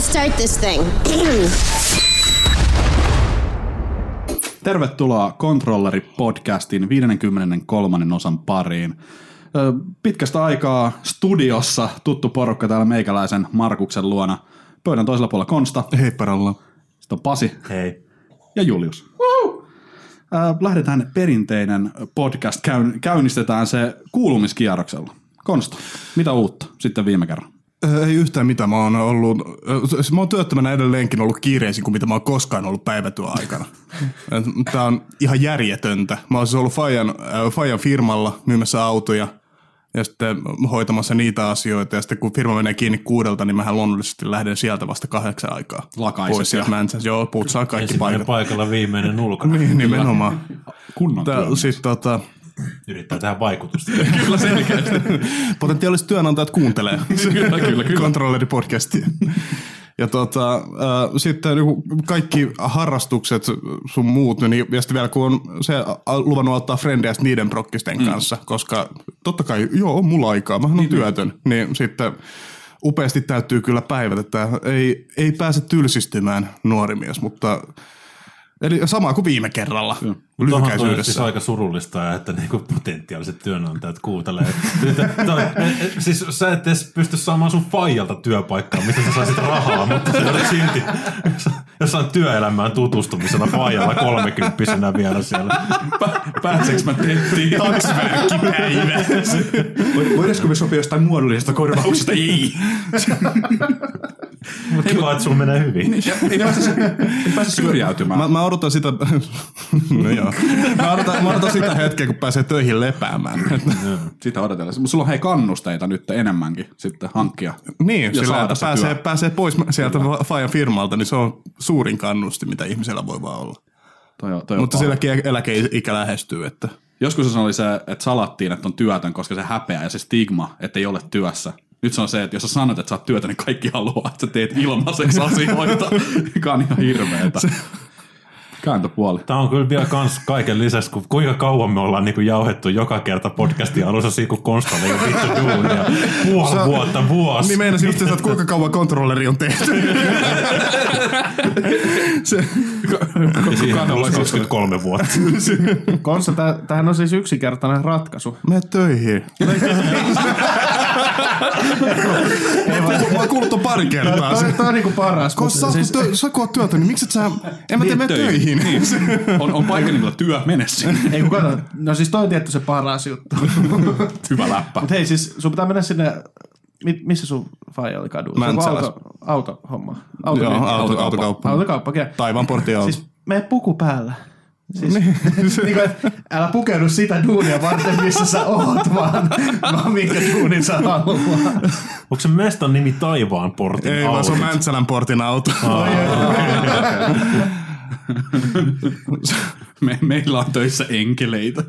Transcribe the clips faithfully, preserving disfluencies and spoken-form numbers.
start this thing. Tervetuloa Controlleri-podcastin viidennenkymmenennenkolmannen osan pariin. Pitkästä aikaa studiossa tuttu porukka täällä meikäläisen Markuksen luona. Pöydän toisella puolella Konsta. Hei paralla. Sitten on Pasi. Hei. Ja Julius. Woo! Lähdetään perinteinen podcast. Käynnistetään se kuulumiskierroksella. Konsta, mitä uutta sitten viime kerran? Ei yhtään mitään. Mä oon ollut, mä oon työttömänä edelleenkin ollut kiireisin kuin mitä mä oon koskaan ollut päivätyöaikana. Tää on ihan järjetöntä. Mä oon siis ollut Fajan, Fajan firmalla myymässä autoja ja sitten hoitamassa niitä asioita. Ja sitten kun firma menee kiinni kuudelta, niin mähän luonnollisesti lähden sieltä vasta kahdeksan aikaa. Lakaiset. Pois sieltä Mänsässä. Joo, putsaa kaikki paikat. Paikalla viimeinen ulkona. Niin, nimenomaan. Kunnon Sitten tota... Yrittää tehdä vaikutusta. Kyllä selkeästi. Potentiaaliset työnantajat kuuntelee. Kyllä, kyllä, kyllä. Controlleri-podcastia. Ja tota, äh, sitten kaikki harrastukset sun muut, niin, ja sitten vielä kun on se luvannut ottaa frendejä niiden prokkisten mm. kanssa, koska totta kai, joo, on mulla aikaa, mähän on niin, työtön, niin sitten upeasti täytyy kyllä päivät, että ei, ei pääse tylsistymään nuori mies, mutta... Eli sama kuin viime kerralla. Tuohon on siis aika surullista, että niinku potentiaaliset työnantajat kuuntelee. toi, siis sä et edes pysty saamaan sun faijalta työpaikkaa, mistä sä saisit rahaa, mutta sä olet silti jossain työelämään tutustumisena faijalla kolmekymppisenä vielä siellä. Pääseekö mä tettiin? Taksverkkipäivä. Voidaanko me sopia jostain muodollisesta korvauksesta? Ei. Mutta kiva, että sulla menee hyvin. Ei pääse syrjäytymään. Mä, mä odotan sitä, no joo. Mä odotan, mä odotan sitä hetkeä, kun pääsee töihin lepäämään. Sitä odotellessa. Mutta sulla on hei kannusteita nyt enemmänkin sitten hankkia. Niin, sillä että pääsee, pääsee pois sieltä Fajan firmalta, niin se on suurin kannusti, mitä ihmisellä voi vaan olla. Toi, toi Mutta silläkin eläkeikä lähestyy. Että. Joskus se oli se, että salattiin, että on työtön, koska se häpeä ja se stigma, että ei ole työssä. Nyt se on se, että jos sä sanot, että sä oot työtä, niin kaikki haluaa, että sä teet ilmaiseksi asioita, mikä on ihan hirveetä. Kääntöpuoli. Tämä on kyllä vielä kans kaiken lisäksi, kun kuinka kauan me ollaan niinku jauhettu joka kerta podcastin alussa siitä, kun Konstalle ei ole vittu duunia. Puoli Sä, vuotta, vuosi. Niin meinasin just, että kuinka kauan Controlleri on tehty. se, ja siihen on kaksikymmentäkolme vuotta. Konsta, tämähän on siis yksinkertainen ratkaisu. Mene töihin. Ei vaan, mä oon kuullut ton pari kertaa. Tämä on niinku paras. Koska siis... sä kun oot työtä, niin miksi et sä... En mä tee mene töihin. Niin. on, on paikka nimellä työ, mene sinne. Ei kun kato, no siis toi on tietty se paras juttu. Hyvä läppä. Mut hei siis sun pitää mennä sinne, missä sun faija oli kadulla? Mäntsälässä. Auto, autohomma. Auto, Joo, niin. auto, autokauppa. autokauppa. Autokauppa, okei. Okay. Taivaanportti auto. Siis mene puku päällä. Siis, niin. niin kuin, älä pukeudu sitä duunia varten, missä sä oot, vaan, vaan minkä duunin sä haluaa. Onko se mestan nimi Taivaan portin Ei, auto? Ei, vaan se on Mäntsälän portin auto. Oh, Me, meillä on töissä enkeleitä.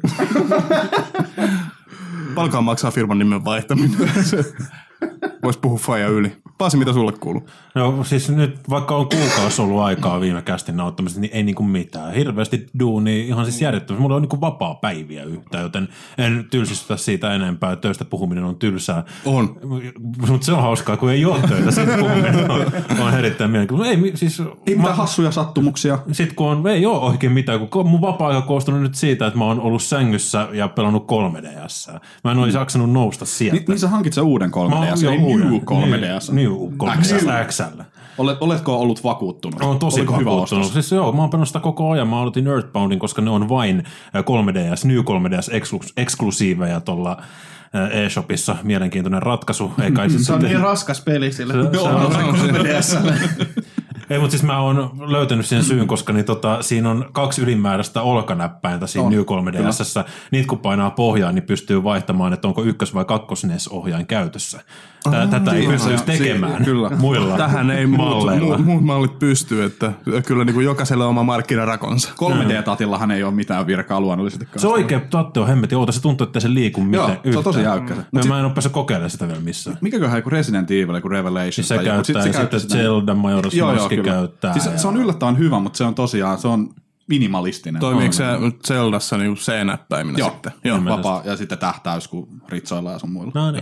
Palkaan maksaa firman nimen vaihtaminen. Vois puhua faija yli. Pasi, mitä sulle kuuluu? No siis nyt, vaikka on kuukausi ollut aikaa viime kästin nauttamisesta, niin ei niinku mitään. Hirveästi duunia, ihan siis järjettömästi. Mulla on niinku vapaa päiviä yhtään, joten en tylsistytä siitä enempää. Töistä puhuminen on tylsää. On. Mutta se on hauskaa, kun ei ole töitä. Sitten puhuminen on, on erittäin mielenkiintoista. Ei, siis, ei mitään hassuja sattumuksia. Sitten kun on, ei ole oikein mitään, kun mun vapaa-aika koostunut nyt siitä, että mä oon ollut sängyssä ja pelannut kolme D S. Mä en olisi mm. jaksanut nousta sieltä. Ni, niin sä hankit sen uuden kolme D S, ei New kolme D S. New kolme D S X L. Olet, oletko ollut vakuuttunut? Olen tosi Oliko vakuuttunut. Siis joo, mä oon pelannut sitä koko ajan. Mä aloitin Earthboundin, koska ne on vain kolme D S, New kolme D S eksklusiiveja tuolla eShopissa. Mielenkiintoinen ratkaisu. Ei kai se on niin raskas peli sille. Se, se on kolme D S. Ei, mutta siis mä oon löytänyt sen syyn, koska niin tota, siinä on kaksi ylimääräistä olkanäppäintä siinä on, New kolme D S:ssä. Niitä kun painaa pohjaan, niin pystyy vaihtamaan, että onko ykkös- vai kakkos-N E S-ohjain käytössä. Tää, oh, tätä ei pysty tekemään kyllä. muilla tähän ei malleilla. Muut, muut mallit pystyy, että kyllä niin kuin jokaisella on oma markkinarakonsa. kolme D-tatillahan ei ole mitään virkaa luonnollisesti. Se oikein tatte on hemmetin outo. Se tuntuu, että se liiku miten yhtään. Joo, se on tosi jäykkä. Mä, mä en ole päässyt kokeilemaan sitä vielä missään. Mikäköhän joku Resident Evil, joku Revelation. Siis se käyttää, ja sitten käyttää Zelda, Majora's Mask käyttää. Siis se on yllättävän hyvä, mutta se on tosiaan, se on minimalistinen. Toimiiko se Zeldassa niin C-näppäiminä joo, sitten? Joo, vapaa ja sitten tähtäys, kun ritsoillaan ja sun muilla. No niin.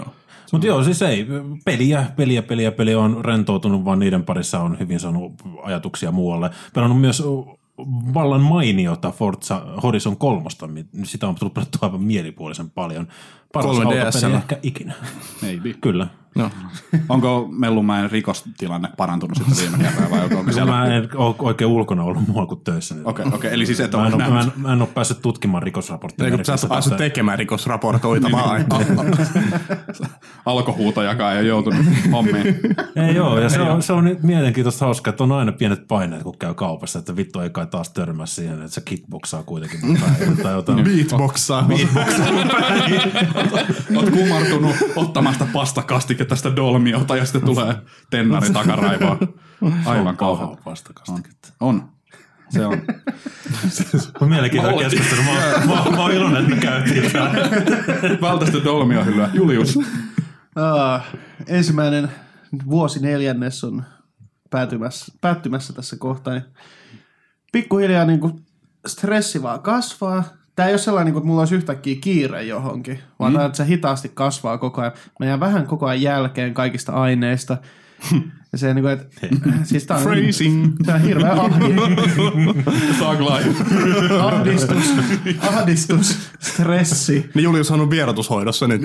Mutta joo, siis ei. Peliä, peliä, peliä, peliä on rentoutunut, vaan niiden parissa on hyvin saanut ajatuksia muualle. Pelannut myös vallan mainiota Forza Horizon kolmosta. Sitä on tullut pelattua aivan mielipuolisen paljon. Paras autopeli ehkä ikinä. Maybe. Kyllä. No. Onko Mellumäen rikostilanne parantunut sitten viime kerralla vai onko siellä? Mä en ole oikein ulkona ollut muualla kuin töissä. Okei, okay, okay. Eli siis et mä, en ole ole, mä, en, mä en ole päässyt tutkimaan rikosraportteja. Eikö sä et ole päässyt tekemään rikosraportoita vaan? Alkohuutajakaan ei ole joutunut hommiin. Ei joo, ja se on, se on mielenkiintoista hauskaa, että on aina pienet paineet, kun käy kaupassa, että vittu ei kai taas törmää siihen, että se kickboxaa kuitenkin. Tai jotain. Beatboxaa. Beatboxaa. Oot kumartunut ottamasta pastakastiketta tästä dolmiota ja sitten tulee tennari takaraivoon. Aivan kauhean pastakastiketta. On. on. Se on. On mielenkiintoinen keskustelu. Mä, mä, mä oon iloinen, että me käytiin täällä. Vältä sitä dolmia hyllyä. Julius. Uh, ensimmäinen vuosi neljännes on päätymässä, päättymässä tässä kohtaa. Niin pikkuhiljaa niin kuin stressi vaan kasvaa. Tämä ei ole sellainen, että mulla olisi yhtäkkiä kiire johonkin, vaan mm. että se hitaasti kasvaa koko ajan. Mä jään vähän koko ajan jälkeen kaikista aineista. Ja se, niin kuin, että, siis tämä on, tämä on hirveä ahdistus, ahdistus, stressi. Niin Julius on vierotushoidossa nyt.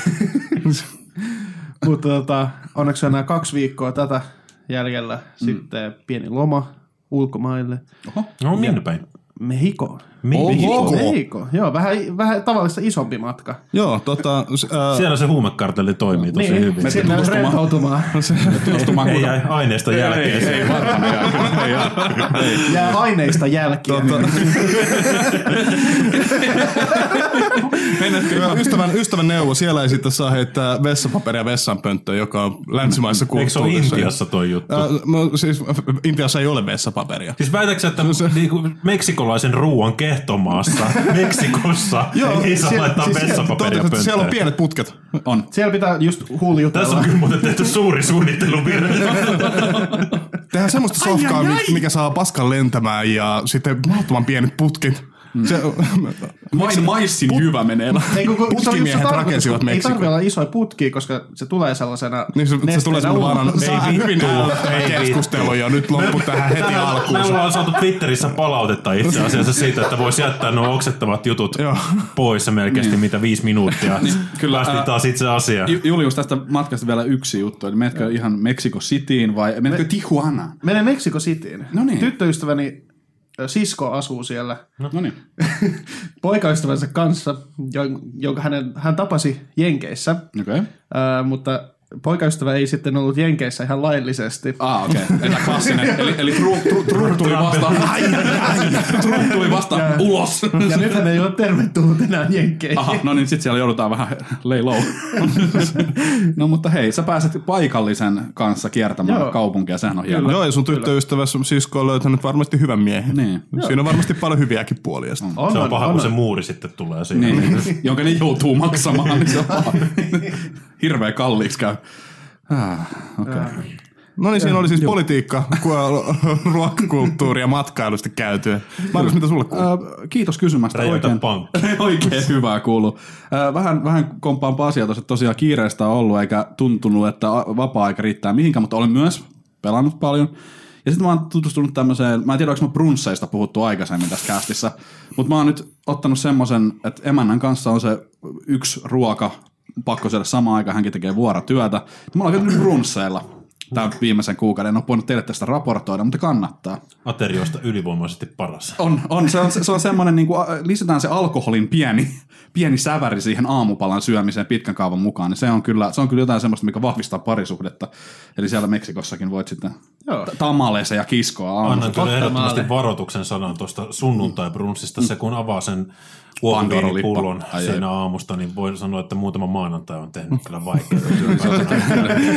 Mutta tota, onneksi on nämä kaksi viikkoa tätä jäljellä. Sitten pieni loma ulkomaille. Oho. No minne päin? Mehikoon. Mehiko. Mehiko. Joo, vähän, vähän tavallista isompi matka. Joo, tota... Äh, siellä se huumekartelli toimii tosi niin, hyvin. Me sinne rentoutumaan. Tutustumaan. Ei jää aineista jälkeen. Ei, ei varmaan jää. Jää aineista jälkeen. Tota. ystävän, ystävän neuvo, siellä ei sitten saa heittää vessapaperia vessanpönttöön, joka on länsimaissa kulttuurissa. Eikö se ole Intiassa toi juttu? Äh, no, siis Intiassa ei ole vessapaperia. Siis väitätkö, että niinku, meksikolaisen ruuan kehtomaassa, Meksikossa, ei saa laittaa vessapaperia pönttöön? Siellä on pienet putket. On. Siellä pitää just huuliutella. Tässä on kyllä muuten tehty suuri suunnitteluvirhe. Tehdään semmoista sofkaa, mikä saa paskan lentämään ja sitten mahdottoman pienet putkit. Mm. Se, Vain maissin put, hyvä menee. Putkimiehet rakensivat Meksikoon. Ei tarvitse olla isoja putkia, koska se tulee sellaisena niin se, se tulee sellainen varan. Ei vittu. Keskustelu jo nyt loppu tähän heti alkuun. Me ollaan saatu Twitterissä palautetta itse asiassa siitä, että voisi jättää nuo oksettavat jutut pois ja melkein niin. mitä viisi minuuttia. Niin, kyllä päästiin taas itse asiaan. Julius, tästä matkasta vielä yksi juttu. Eli menetkö ihan Meksiko Cityin vai menetkö Tijuanaan? Menen Meksiko Cityin. No niin. Tyttöystäväni sisko asuu siellä. No niin. Poikaystävänsä kanssa, jonka hänen, hän tapasi Jenkeissä. Okay. Uh, mutta poikaystävä ei sitten ollut Jenkeissä ihan laillisesti. Ah, okei. Okay. Eli klassinen. Eli, eli Trump tru, tru, tuli vasta, Trump tuli vasta ja, ulos. Ja nyt hän ei ole tervetullut enää Jenkeihin. Aha, no niin sitten siellä joudutaan vähän lay low. No mutta hei, sä pääset paikallisen kanssa kiertämään Joo. kaupunkia, sehän on hienoa. Joo, ja sun tyttöystävä sisko on löytänyt varmasti hyvän miehen. Niin. Siinä on varmasti paljon hyviäkin puolia. On, on, se on paha, on, kun on. se muuri sitten tulee siihen. Niin, jonka ne joutuu maksamaan, niin se on paha. Hirveä kalliiksi käy. Ah, okay. No niin, siinä oli siis Juh. politiikka, ruokakulttuuri ja matkailusta käytyä. Markus, mitä sulle kuuluu? Äh, kiitos kysymästä. Räjäytä oikein, pankki. Oikein hyvää kuuluu. Äh, vähän, vähän komppaanpa asiaa tuossa, että tosiaan kiireistä on ollut, eikä tuntunut, että vapaa-aika riittää mihinkään, mutta olen myös pelannut paljon. Ja sitten mä oon tutustunut tämmöiseen, mä en tiedä, onko mä brunsseista puhuttu aikaisemmin tässä castissa, mutta mä oon nyt ottanut semmoisen, että emännän kanssa on se yksi ruoka, pakko syödä samaan aikaan, hänkin tekee vuorotyötä. Mä oon käynyt brunsseilla tämän viimeisen kuukauden. En ole voinut teille tästä raportoida, mutta kannattaa. Ateriosta ylivoimaisesti paras. On, on se on, se on semmoinen, niin kuin, lisätään se alkoholin pieni, pieni säväri siihen aamupalan syömiseen pitkän kaavan mukaan. Niin se, on kyllä, se on kyllä jotain semmoista, mikä vahvistaa parisuhdetta. Eli siellä Meksikossakin voit sitten tamaleeseen ja kiskoa aamusta. Annan kyllä ehdottomasti varoituksen sanan tuosta sunnuntai-brunssista. Se kun avaa sen uomaviinipullon siinä aamusta, niin voi sanoa, että muutama maanantai on tehnyt kyllä vaikeaa.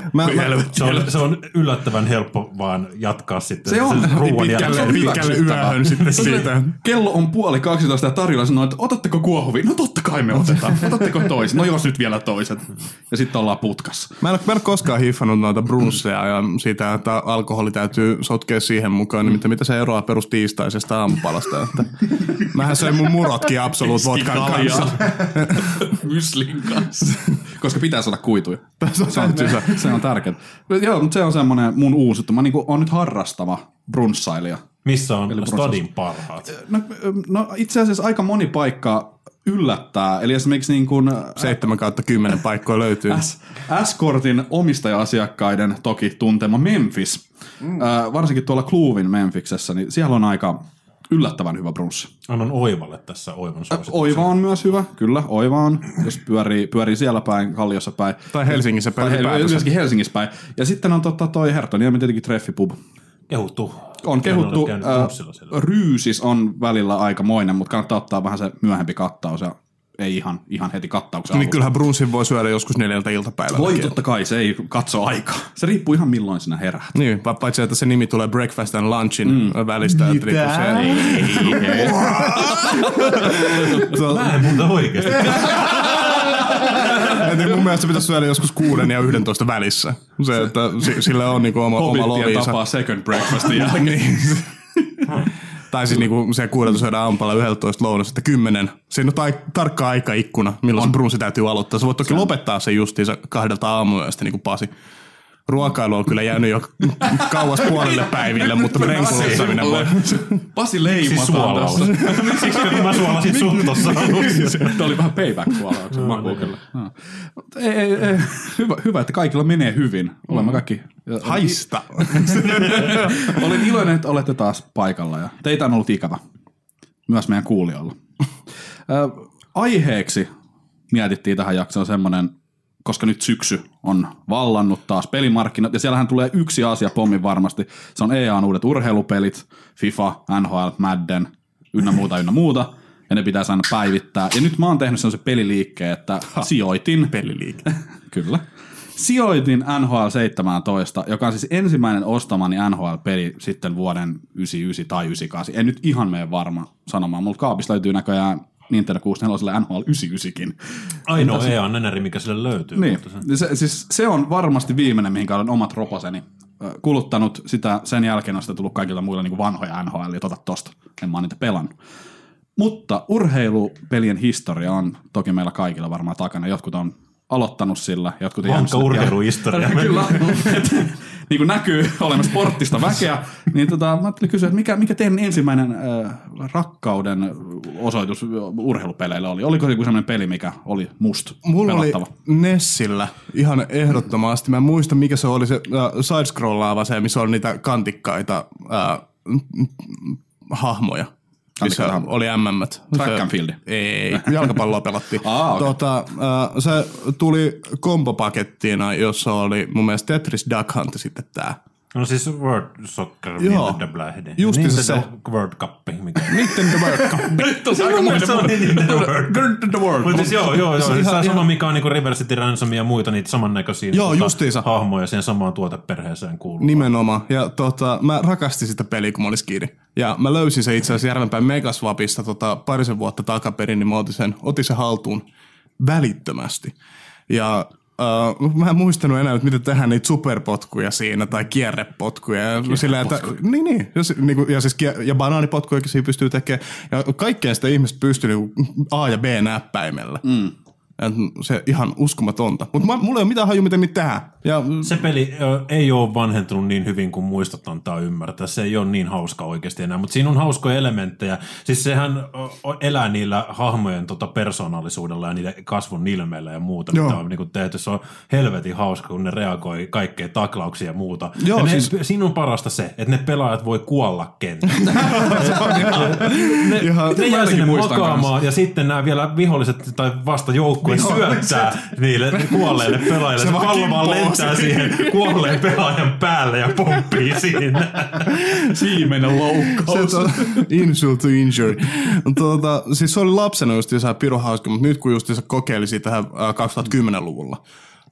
Mä, mä, Se on, se on yllättävän helppo vaan jatkaa sitten. Se on ruuan pitkälle, se on pitkälle hyväksyttävää. yöhön sitten siitä. Kello on puoli kaksitoista ja tarjolla sanoo, että otatteko kuohuvia? No totta kai me otetaan. Otatteko toiset? No jos nyt vielä toiset. Ja sitten ollaan putkassa. Mä en, mä en ole koskaan hiffannut noita brunsseja ja siitä, että alkoholi täytyy sotkea siihen mukaan, niin mitä se eroaa perustiistaisesta aamupalasta. Että mähän söin mun murotkin Absolut vodkan kanssa. Myslin kanssa. Koska pitää saada kuituja. Se on, Se on, se on tärkeää. Joo, mutta se on semmoinen mun uusi juttu. Mä niinku on nyt harrastava brunssailija. Missä on stadin parhaat? No, no itse asiassa aika moni paikka yllättää. Eli esimerkiksi niin kuin seitsemän kautta kymmenen paikkoa löytyy. S- S-kortin omistaja-asiakkaiden toki tuntema Memphis. Mm. Äh, varsinkin tuolla Clouvin Memphiksessä, niin siellä on aika yllättävän hyvä brunssi. Annan Oivalle tässä Oivan suosituksen. Oiva on myös hyvä, kyllä, Oiva on, jos pyörii, pyörii siellä päin, Kalliossa päin. Tai Helsingissä päin. Tai Hel- myöskin Helsingissä päin. Ja sitten on tota toi Herttoniemi tietenkin Treffipub. Kehuttu. On kehuttu. Äh, Ryysis on välillä aikamoinen, mutta kannattaa ottaa vähän se myöhempi kattaus ja ei ihan, ihan heti kattauksen Niin alusta. kyllähän brunssin voi syödä joskus neljältä iltapäivällä. Voi totta kai, se ei katso aikaa. Se riippuu ihan milloin sinä herät. Niin, paitsi että se nimi tulee breakfast and lunchin mm. välistä. Että niin se... Mä en muuta oikeesti. Mun mielestä se pitäisi syödä joskus kuuden ja yhdentoista välissä. Se, että sillä on niinku oma, oma loviinsa. Hobbitien tapaa second breakfastin jälkeen. Niin. Tai siis niinku se kuudelta syödään aamupaalla yhdeltätoista lounas, että kymmenen. Siinä on ta- tarkka aikaikkuna, milloin on. Se brunssi täytyy aloittaa. Sä voit toki se lopettaa sen justiinsa kahdelta aamuyöstä, niin kuin Pasi. Ruokailu on kyllä jäänyt jo kauas puolelle päiville, mutta renkulustaminen voi. Pasi leimataan siis tässä. Siksi mä suolasin sut tossa alussa. Tämä oli vähän payback-suolauksen maku kyllä. No. Ei, ei, ei. Hyvä, hyvä, että kaikilla menee hyvin. Olemme kaikki... Haista! Olen iloinen, että olette taas paikalla ja teitä on ollut ikävä. Myös meidän kuulijoilla. Aiheeksi mietittiin tähän jaksoon semmoinen, koska nyt syksy on vallannut taas pelimarkkinat, ja siellähän tulee yksi asia pommin varmasti. Se on E A:n uudet urheilupelit, FIFA, N H L, Madden, ynnä muuta, ynnä muuta, ja ne pitää aina päivittää. Ja nyt mä oon tehnyt sellaisen peliliikkeen, että ha, sijoitin... Peliliike. Kyllä. Sijoitin N H L seitsemäntoista, joka on siis ensimmäinen ostamani N H L-peli sitten vuoden yhdeksänkymmentäyhdeksän tai yhdeksänkymmentäkahdeksan. En nyt ihan mene varma sanomaan. Mulla kaapista löytyy näköjään Nintendo kuusikymmentäneljä N H L yhdeksänkymmentäyhdeksänkin. Ainoa E A-nenäri, mikä sille löytyy. Niin. Se, siis se on varmasti viimeinen, mihin olen omat roposeni kuluttanut. Sitä, sen jälkeen on sitä tullut kaikilla muilla niin vanhoja N H L, tota tosta. En mä niitä pelannut. Mutta urheilupelien historia on toki meillä kaikilla varmaan takana. Jotkut on aloittanut sillä, jotkut vankka urheiluhistoria. Kyllä, niin kuin näkyy olemme sporttista väkeä, niin tota, mä ajattelin kysyä, että mikä, mikä teidän ensimmäinen äh, rakkauden osoitus urheilupeleille oli? Oliko se joku sellainen peli, mikä oli must Mulla pelattava? oli Nessillä ihan ehdottomasti. Mä en muista, mikä se oli se äh, side-scrollaava se, missä oli niitä kantikkaita äh, hahmoja. Missä oli M M -t. Track and field. Ei, jalkapalloa pelattiin. ah, okay. tota, äh, se tuli kombopakettina, jossa oli mun mielestä Tetris Duck Hunt sitten tää. No siis World Soccer Winterblade. Justi se se. World Cup. Nintendo World Cup. Nyt on se aika muinen. Nintendo World Cup. Mutta siis joo, joo, joo. Se on sama, mikä on niinku River City Ransom ja muita niitä samannäköisiä joo, justiinsa. hahmoja siihen samaan tuoteperheeseen kuuluu. Nimenomaan. Ja tota, mä rakastin sitä peliä, kun mä olin skidi. Ja mä löysin se itse asiassa Järvenpäin Megaswapista tota, parisen vuotta takaperin, niin mä otin sen, otin sen haltuun välittömästi. Ja Uh, mä en muistanut enää, että miten tehdään niitä superpotkuja siinä tai kierrepotkuja. Sillä, että, niin, niin. Ja, niin, ja, siis, ja banaanipotkujakin siinä pystyy tekemään. Ja kaikkea sitä ihmistä pystyy niin A ja B näppäimellä. Mm. Se ihan uskomatonta. Mutta mulla ei ole mitään haju, miten niitä tehdään. Ja, se peli ö, ei ole vanhentunut niin hyvin kuin muistot antaa ymmärtää. Se ei ole niin hauska oikeasti enää, mutta siinä on hauskoja elementtejä. Siis sehän ö, elää niillä hahmojen tota, persoonallisuudella ja niiden kasvun ilmeillä ja muuta, joo, mitä on niin tehty. Se on helvetin hauska, kun ne reagoi kaikkea taklauksia ja muuta. Joo, ja ne, siis... Siinä on parasta se, että ne pelaajat voi kuolla kentällä. ne ihan, ne jää sinne makaamaan ja sitten nämä vielä viholliset tai vasta joukkueet syöttää niille kuolleille pelaajille. Se, se pallo vaan lentää siihen kuolleen pelaajan päälle ja pomppii siinä. Siimenen loukkaus. Se on insult to injury. Tuota, siis se oli lapsena just pirun hauska, mutta nyt kun just kokeili sitä kaksituhattakymmenluvulla,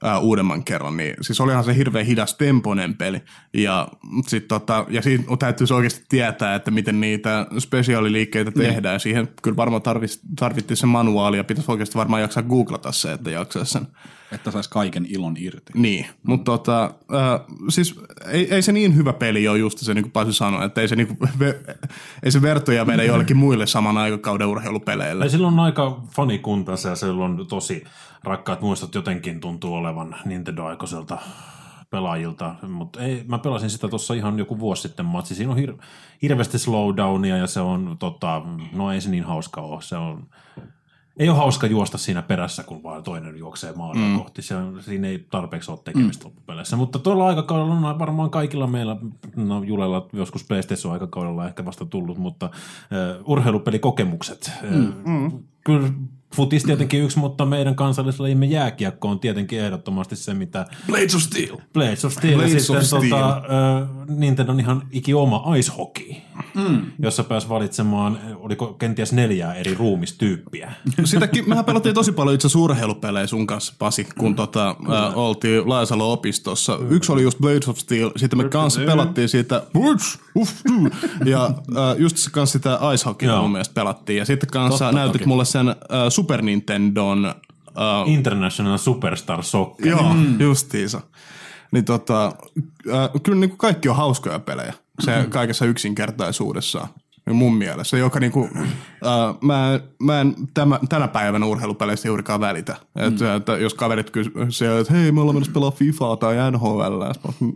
ää, uudemman kerran, niin siis olihan se hirveän hidas temponen peli, ja, sit, tota, ja siinä täytyisi oikeasti tietää, että miten niitä spesiaaliliikkeitä tehdään, siihen kyllä varmaan tarvittiin se manuaali, ja pitäisi oikeasti varmaan jaksaa googlata se, että jaksaa sen. Että saisi kaiken ilon irti. Niin, mutta tota, äh, siis ei, ei se niin hyvä peli ole just se, niin kuin Pasi sanoi, että ei se, niin kuin, ve, ei se vertoja vedä jollekin muille saman aikakauden urheilupeleille. Ei, sillä on aika fanikuntansa ja sillä on tosi rakkaat muistot jotenkin tuntuu olevan Nintendo-aikoiselta pelaajilta, mutta ei, mä pelasin sitä tuossa ihan joku vuosi sitten matsi. Siinä on hir- hirveästi slowdownia ja se on, tota, no ei se niin hauska ole, se on... Ei ole hauska juosta siinä perässä, kun vaan toinen juoksee maalia mm. kohti. Se on, siinä ei tarpeeksi ole tekemistä mm. loppupeleissä. Mutta tuolla aikakaudella on varmaan kaikilla meillä, no Julella joskus PlayStation-aikakaudella ehkä vasta tullut, mutta uh, urheilupelikokemukset. Mm. Uh, kyllä futis tietenkin yksi, mutta meidän kansallislajimme jääkiekko on tietenkin ehdottomasti se, mitä... Blades of Steel. Blades of Steel. Blades ja sitten of Steel. Tota, uh, Nintendo on ihan iki oma ice hockey, mm. jossa pääsi valitsemaan, oliko kenties neljää eri ruumistyyppiä. Sitäkin, mehän pelattiin tosi paljon itse asiassa urheilupelejä sun kanssa, Pasi, kun tota, äh, oltiin Laajasalo-opistossa. Yksi oli just Blades of Steel, sitten me kanssa pelattiin siitä ja äh, just kanssa sitä ice hockey mun mielestä pelattiin. Ja sitten kanssa Totta, näytit toki. mulle sen äh, Super Nintendon... Uh, International Superstar Soccer. Joo, mm. justiinsa. Niin tota, äh, kyllä niin kuin kaikki on hauskoja pelejä, se kaikessa yksinkertaisuudessaan. Mun mielestä, joka niinku, äh, mä, mä en tämä, tänä päivänä urheilupeleistä juurikaan välitä. Mm. Että, että jos kaverit kysyvät, että hei, me ollaan menossa pelaa FIFAa tai N H L.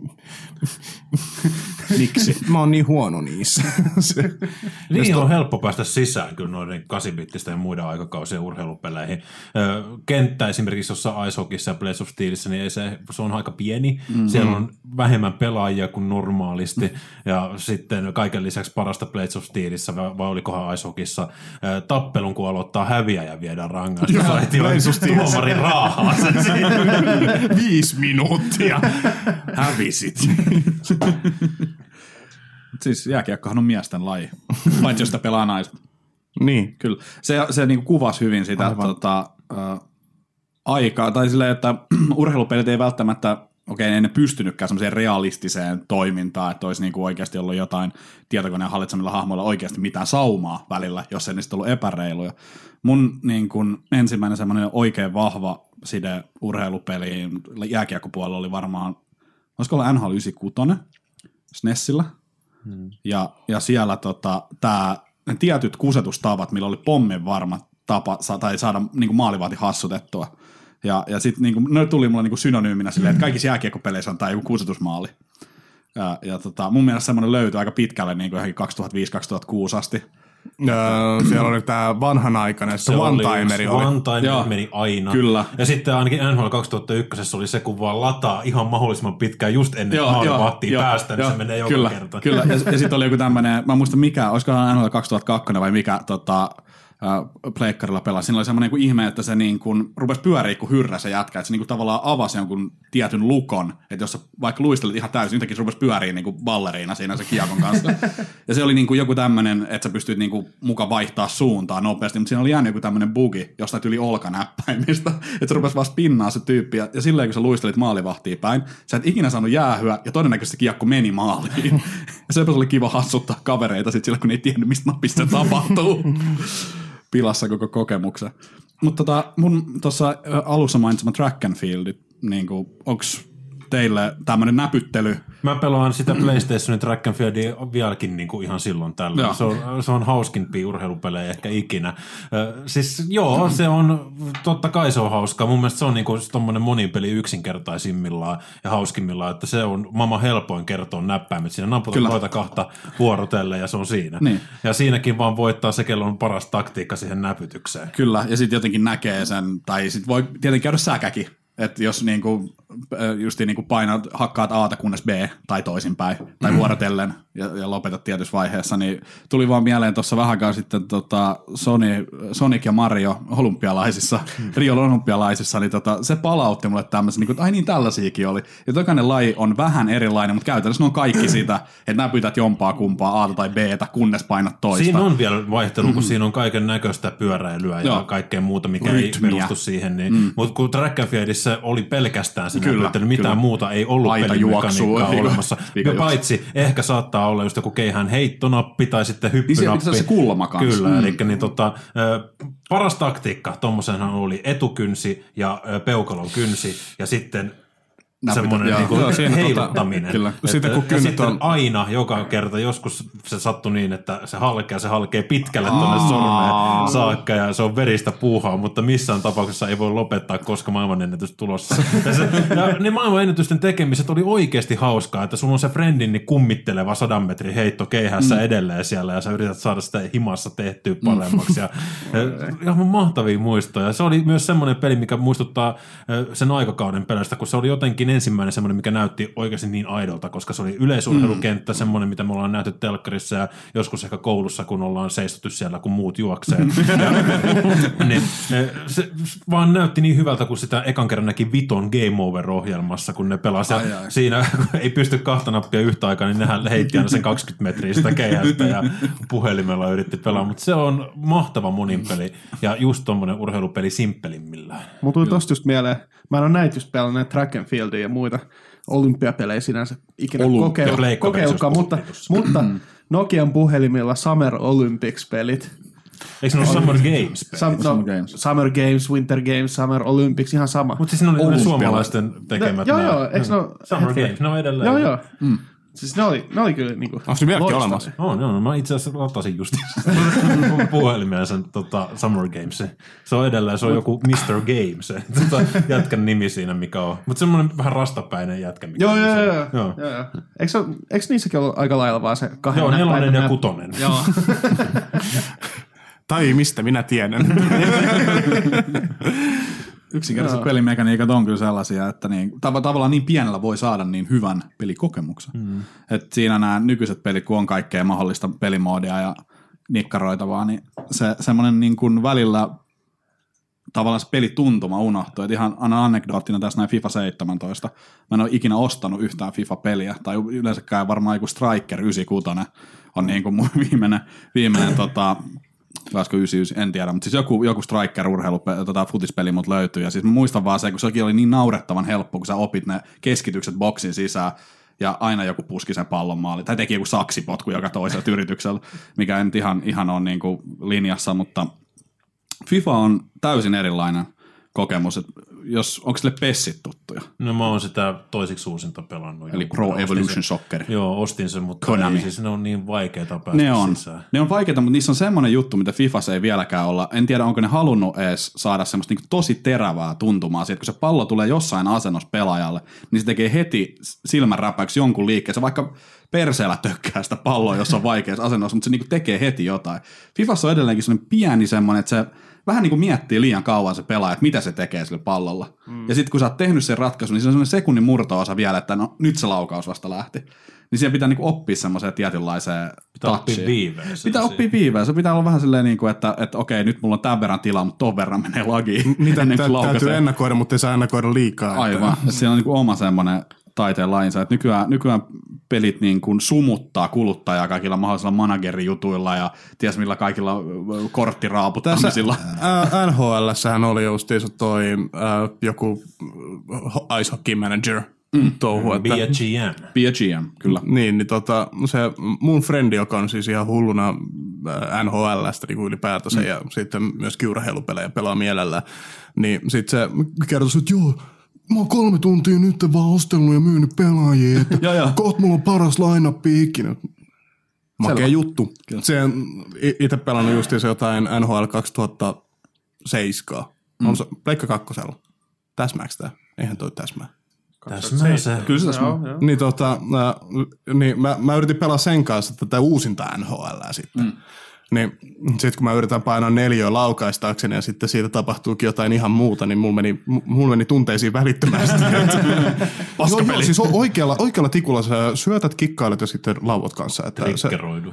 Miksi? Mä oon niin huono niissä. se, niin on to... helppo päästä sisään kyllä noiden kahdeksanbittisten ja muiden aikakausien urheilupeleihin. Kenttä esimerkiksi jossain Ice Hockeyssa ja Blades of Steelissä, niin ei se, se on aika pieni. Mm-hmm. Siellä on vähemmän pelaajia kuin normaalisti. Ja sitten kaiken lisäksi parasta Blades of Steelissä, vai olikohan Ice Hockeyssa, tappelun kun aloittaa häviäjä ja viedään rangaistus. Tuomarin raahaa sen siinä. Viisi minuuttia. Hävisit. Siis jääkiekkohan on miesten laji, paitsi jos sitä pelaa naiset. Niin. Kyllä. Se, se niinku kuvasi hyvin sitä tota, äh, aikaa, tai silleen, että urheilupelit ei välttämättä, okei, ei ne pystynytkään semmoiseen realistiseen toimintaan, että olisi niinku oikeasti ollut jotain tietokoneen hallitsemilla hahmoilla oikeasti mitään saumaa välillä, jos ei niistä ollut epäreiluja. Mun niinku, ensimmäinen semmoinen oikein vahva side urheilupeliin jääkiekkopuolella oli varmaan, olisiko ollut N H L yhdeksänkymmentäkuusi SNESillä, hmm. ja, ja siellä tota, tää, ne tietyt kusetustavat, millä oli pommin varma tapa tai saada niinku maalivahti hassutettua. Ja, ja sitten niinku, ne tuli mulle niinku synonyyminä silleen, että kaikissa jääkiekkopeleissä on tää joku kusetusmaali. Ja, ja tota, mun mielestä semmoinen löytyi aika pitkälle niinku kaksituhattaviisi kaksituhattakuusi asti. Öö, siellä oli tää vanhanaikainen, se one-timeri oli. One-timeri meni aina. Kyllä. Ja sitten ainakin N H L kaksituhattayksi oli se, kun vaan lataa ihan mahdollisimman pitkään just ennen maalivahtiin päästä, niin se menee joka kyllä, kerta. Kyllä, ja, ja sitten oli joku tämmönen, mä en muista mikä, olisikohan N H L kaksituhattakaksi vai mikä, tota, äh, pleikkarilla pelasi. Siinä oli semmoinen niin ihme, että se niin kuin rupesi pyöriä kuin hyrrä se jätkä, että se niin kuin tavallaan avasi jonkun tietyn lukon, että jos sä vaikka luistelit ihan täysin, yhtäkkiä se rupesi pyöriä niin kuin balleriina siinä se kiekon kanssa. Ja se oli niin kuin joku tämmöinen, että sä pystyt niin kuin muka vaihtaa suuntaa nopeasti, mutta siinä oli jäänyt joku tämmöinen bugi jostain yli olkanäppäimistä, että se rupesi vaan spinnaa se tyyppi, ja silleen kun sä luistelit maalivahtiin päin, sä et ikinä saanut jäähyä, ja todennäköisesti kiekko meni maaliin. Ja se oli kiva hassuttaa kavereita sit sillä, kun ne ei tiennyt, mistä napista se tapahtuu. Pilassa koko kokemuksen. Mutta tota, mun tuossa alussa mainitsema track and field, niin onks teille tämmöinen näpyttely? Mä pelaan sitä PlayStationin track and fieldia vieläkin niin kuin ihan silloin tällä. Se on, se on hauskimpia urheilupelejä ehkä ikinä. Äh, siis joo, se on, totta kai se on hauskaa. Mun mielestä se on niin kuin tommonen monipeli yksinkertaisimmillaan ja hauskimmillaan, että se on maailman helpoin kertoa näppäimet. Siinä naputat noita kahta vuorotelle ja se on siinä. Niin. Ja siinäkin vaan voittaa se, kello on paras taktiikka siihen näpytykseen. Kyllä, ja sitten jotenkin näkee sen, tai sitten voi tietenkin käydä säkäkin. Että jos niinku, justiin niinku painat, hakkaat A:ta kunnes B tai toisinpäin, tai vuorotellen, ja, ja lopetat tietyssä vaiheessa, niin tuli vaan mieleen tuossa vähän aikaa sitten tota Sony, Sonic ja Mario olympialaisissa, hmm. Rion olympialaisissa, niin tota, se palautti mulle tämmöisen, niin kuin, että ai niin tällaisiakin oli. Ja jokainen laji on vähän erilainen, mutta käytännössä ne on kaikki sitä, että nämä pyytät jompaa kumpaa, A tai B:tä, kunnes painat toista. Siinä on vielä vaihtelu, kun siinä on kaiken näköistä pyöräilyä ja kaikkea muuta, mikä Rytmiä. Ei perustu siihen. Niin. Mm. Mutta kun Track and Fieldissä oli pelkästään se näpyttely, mitään kyllä. muuta ei ollut pelimekaniikkaa olemassa. Paitsi ehkä saattaa olla just joku keihän heittonappi tai sitten hyppynappi. Niin se kulma kanssa. Kyllä, mm. eli niin tota, paras taktiikka tommosenhan oli etukynsi ja peukalon kynsi ja sitten semmoinen niinku heiluttaminen. Tota, että, sitten, kun ja sitten on... aina joka kerta, joskus se sattui niin, että se halkee, se halkee pitkälle tuonne sormeen saakka ja se on veristä puuhaa, mutta missään tapauksessa ei voi lopettaa, koska maailmanennätys tulossa. Ja, se, ja ne maailmanennätysten tekemiset oli oikeasti hauskaa, että sulla on se friendin niin kummitteleva sadan metrin heitto keihässä mm. edelleen siellä ja sä yrität saada sitä himassa tehtyä paremmaksi. Ja, ja, ihan mahtavia muistoja. Se oli myös semmoinen peli, mikä muistuttaa sen aikakauden pelistä, kun se oli jotenkin ensimmäinen semmoinen, mikä näytti oikeasti niin aidolta, koska se oli yleisurheilukenttä, mm. semmoinen, mitä me ollaan nähty telkkarissa ja joskus ehkä koulussa, kun ollaan seistuttu siellä, kun muut juoksee. ja, niin, se vaan näytti niin hyvältä, kun sitä ekan kerran näki Viton Game Over-ohjelmassa, kun ne pelasi. Ai, ai. Siinä ei pysty kahta nappia yhtä aikaa, niin nehän heitti aina sen kaksikymmentä metriä sitä keihästä ja puhelimella yritti pelaa, mutta se on mahtava moninpeli ja just tommoinen urheilupeli simppelimmillään. Mun tuli tosta just mieleen, mä en ole näitä just pelannut Track and Fieldia ja muita olympiapelejä sinänsä ikinä kokeilu, kokeilkaan, mutta, mutta Nokian puhelimilla Summer Olympics-pelit. Eikö se ole Summer Games? Sam, no, Summer Games? Summer Games, Winter Games, Summer Olympics, ihan sama. Mutta siis ne oli ne suomalaisten tekemät. No, joo, joo. Eikö no, Summer hetki. Games, ne on edelleen. Joo, joo. Mm. Siis ne oli, ne oli kyllä niinku loistavia. Onko se vieläkin olemassa? On, joo. Mä itse asiassa latasin just puhelimeen sen tota, Summer Games. Se on edelleen, se on joku mister Games, se tota, jätkän nimi siinä, mikä on. Mutta semmoinen vähän rastapäinen jätkä. Mikä joo, on joo, se, joo, joo. joo. Eikö, eikö niissäkin ollut aika lailla vaan se kahden joo, nelonen ja kutonen. Joo. Tai mistä minä tiedän. Yksinkertaiset pelimekaniikat on kyllä sellaisia, että niin, tav- tavallaan niin pienellä voi saada niin hyvän pelikokemuksen. Mm. Et siinä nämä nykyiset pelit, kun on kaikkea mahdollista pelimoodia ja nikkaroitavaa, niin se semmoinen niin kuin välillä tavallaan se pelituntuma unohtuu. Et ihan anekdoottina tässä näin FIFA seitsemäntoista. Mä en ole ikinä ostanut yhtään FIFA-peliä, tai yleensäkään varmaan joku Striker yhdeksänkymmentäkuusi on niin kuin mun viimeinen, viimeinen tota, Vasiko yhdeksänkymmentäyhdeksän, en tiedä, mutta siis joku, joku striker-urheilu, tota, futispeli mut löytyy, ja siis mä muistan vaan se, kun sekin oli niin naurettavan helppo, kun sä opit ne keskitykset boksin sisään, ja aina joku puski sen pallon maali, tai teki joku saksipotku joka toiselta yrityksellä, mikä ei nyt ihan, ihan ole niin kuin linjassa, mutta FIFA on täysin erilainen kokemus, että jos, onko sille pessit tuttuja? No mä oon sitä toisiksi uusinta pelannut. Eli Pro Evolution Soccer. Joo, ostin sen, mutta ei, siis ne on niin vaikeita päästä ne on. sisään. Ne on vaikeita, mutta niissä on semmoinen juttu, mitä Fifassa ei vieläkään olla. En tiedä, onko ne halunnut edes saada semmoista niin tosi terävää tuntumaa siitä, kun se pallo tulee jossain asennossa pelaajalle, niin se tekee heti silmänräpäyksi jonkun liikkeen. Se vaikka perseellä tökkää sitä palloa, jos on vaikeassa asennossa, mutta se niin tekee heti jotain. Fifassa on edelleenkin semmoinen pieni semmoinen, että se vähän niin kuin miettii liian kauan se pelaaja, että mitä se tekee sillä pallolla. Mm. Ja sitten kun sä oot tehnyt sen ratkaisun, niin se on semmoinen sekunnin murto-osa vielä, että no nyt se laukaus vasta lähti. Niin siihen pitää niin kuin oppia semmoiseen tietynlaiseen pitää touchiin. Oppia viiveen. Pitää oppia viiveen. Se pitää olla vähän silleen, niin kuin, että, että okei, nyt mulla on tämän verran tilaa, mutta ton verran menee lagiin. Niitä täytyy ennakoida, mutta ei saa ennakoida liikaa. Aivan. Että siinä on niin kuin oma semmoinen taiteen lainsa. Että nykyään, nykyään pelit niin kuin sumuttaa kuluttajaa kaikilla mahdollisilla managerijutuilla ja ties millä kaikilla korttiraaputtamisilla. Tässä N H L:ssähän oli justiinsa toi äh, joku ice hockey manager mm. touhu. Että, Be a G M. Be a G M, kyllä. Niin, niin tota, se mun frendi, joka on siis ihan hulluna N H L:stä niin ylipäätänsä mm. ja sitten myös urheilupelejä pelaa mielellään, niin sitten se kertoi, että joo, mä oon kolme tuntia nyt vaan ostellut ja myynyt pelaajia, että kohta mulla on paras line-upi ikinä. Makea juttu. Se on itse pelannut justiin se jotain N H L kaksituhattaseitsemän. Mm. On se Pleikka kakkosella. Täsmääks tää? Eihän toi täsmää. Täsmää se. Kyllä se täsmää. Niin, tota, äh, niin mä, mä yritin pelaa sen kanssa tätä uusinta N H Lää sitten. Mm. Niin sitten kun mä yritän painaa neljöä laukaistaakseni ja sitten siitä tapahtuukin jotain ihan muuta, niin mulla meni, mulla meni tunteisiin välittömästi. joo, joo, siis oikealla, oikealla tikulla sä syötät, kikkailet ja sitten lauot kanssa. Triggeroidut.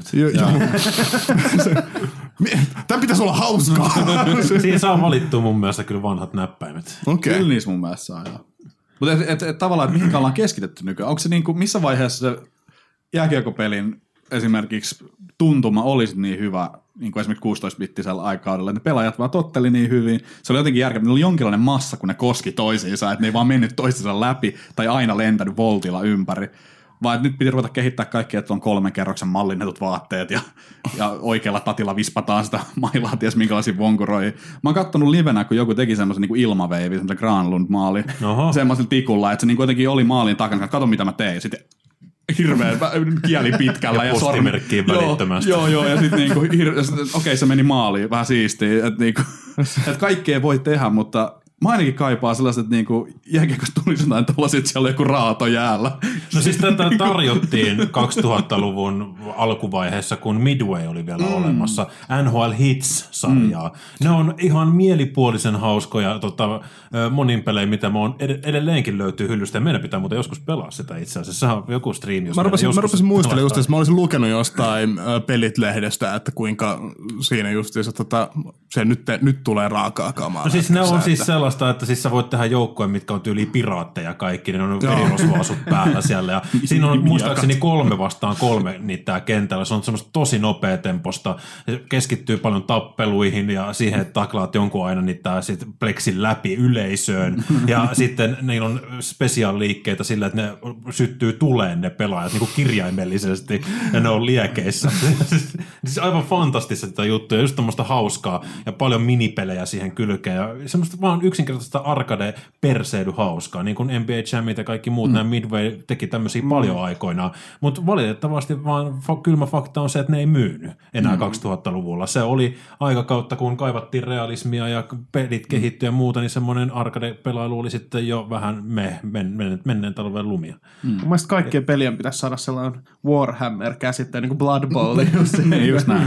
Tämän pitäisi olla hauskaa. Siinä saa valittua mun mielestä kyllä vanhat näppäimet. Okay. Kyllä niissä mun mielestä saa, joo. Mutta et, et, et, tavallaan, että mihinkä ollaan keskitetty nykyään? Onko se niinku, missä vaiheessa se jääkiekopelin esimerkiksi tuntuma olisi niin hyvä, niin kuin esimerkiksi kuusitoista-bittisellä aikaudella, että ne pelaajat vaan totteli niin hyvin. Se oli jotenkin järkevää, oli jonkinlainen massa, kun ne koski toisiinsa, että ne ei vaan mennyt toistensa läpi tai aina lentänyt voltilla ympäri. Vaan nyt piti ruveta kehittää kaikkea, että on kolmen kerroksen mallinnetut vaatteet ja, ja oikealla tatilla vispataan sitä mailaa, ties minkälaisia vonkuroja. Mä oon kattonut livenä, kun joku teki semmoisen niin ilmaveivi, semmoisen Granlund-maali, semmoisella tikulla, että se niin jotenkin oli maalin takana, että kato mitä mä tein. Sitten hirveä kieli pitkällä. Ja, ja postimerkkiin välittömästi. Joo, joo, ja sitten niinku, okei okay, se meni maaliin, vähän siistiä, että niinku, et kaikkea voi tehdä, mutta mä ainakin kaipaan sellaista, että niinku jääkiekossa tulisi jotain tollaisia, että siellä on joku raato jäällä. No siis tätä tarjottiin kaksituhattaluvun alkuvaiheessa, kun Midway oli vielä mm. olemassa. N H L Hits-sarjaa. Mm. Ne on ihan mielipuolisen hauskoja tota, monin pelejä, mitä mä oon ed- edelleenkin löytyy hyllystä. Ja meidän pitää muuten joskus pelaa sitä itse asiassa. Sehän on joku stream, jos mä rupesin, mä rupesin muistelemaan just, että mä olisin lukenut jostain Pelit-lehdestä, että kuinka siinä justiinsa tota, se nyt, te, nyt tulee raakaa kamaa. No siis ne on siis sellaista, että siis sä voit tehdä joukkoja, mitkä on tyyliin piraatteja kaikki, ne on verirosvaasut päällä siellä. Ja siinä on muistaakseni kolme vastaan kolme niitä kentällä. Se on semmoista tosi nopea temposta. Se keskittyy paljon tappeluihin ja siihen, että taklaat jonkun aina niitä sit pleksin läpi yleisöön. Ja sitten niillä on spesiaaliikkeitä sillä, että ne syttyy tuleen ne pelaajat niin kuin kirjaimellisesti ja ne on liekeissä. Siis aivan fantastista sitä juttuja, just tämmöistä hauskaa ja paljon minipelejä siihen kylkeen ja semmoista vaan yksinkertaista arcade-perseily hauskaa, niin kuin N B A Jamit ja kaikki muut, mm. nämä Midway teki tämmöisiä mm. paljon aikoinaan, mutta valitettavasti vaan kylmä fakta on se, että ne ei myynyt enää mm. kaksituhattaluvulla. Se oli aikakautta, kun kaivattiin realismia ja pelit kehittyi ja muuta, niin semmoinen arcade-pelailu oli sitten jo vähän me, men, men, menneen talven lumia. Mm. Mun mielestä kaikkien pelien pitäisi saada sellainen Warhammer-käsitteen, niin kuin Blood Bowl. Just, niin, just näin.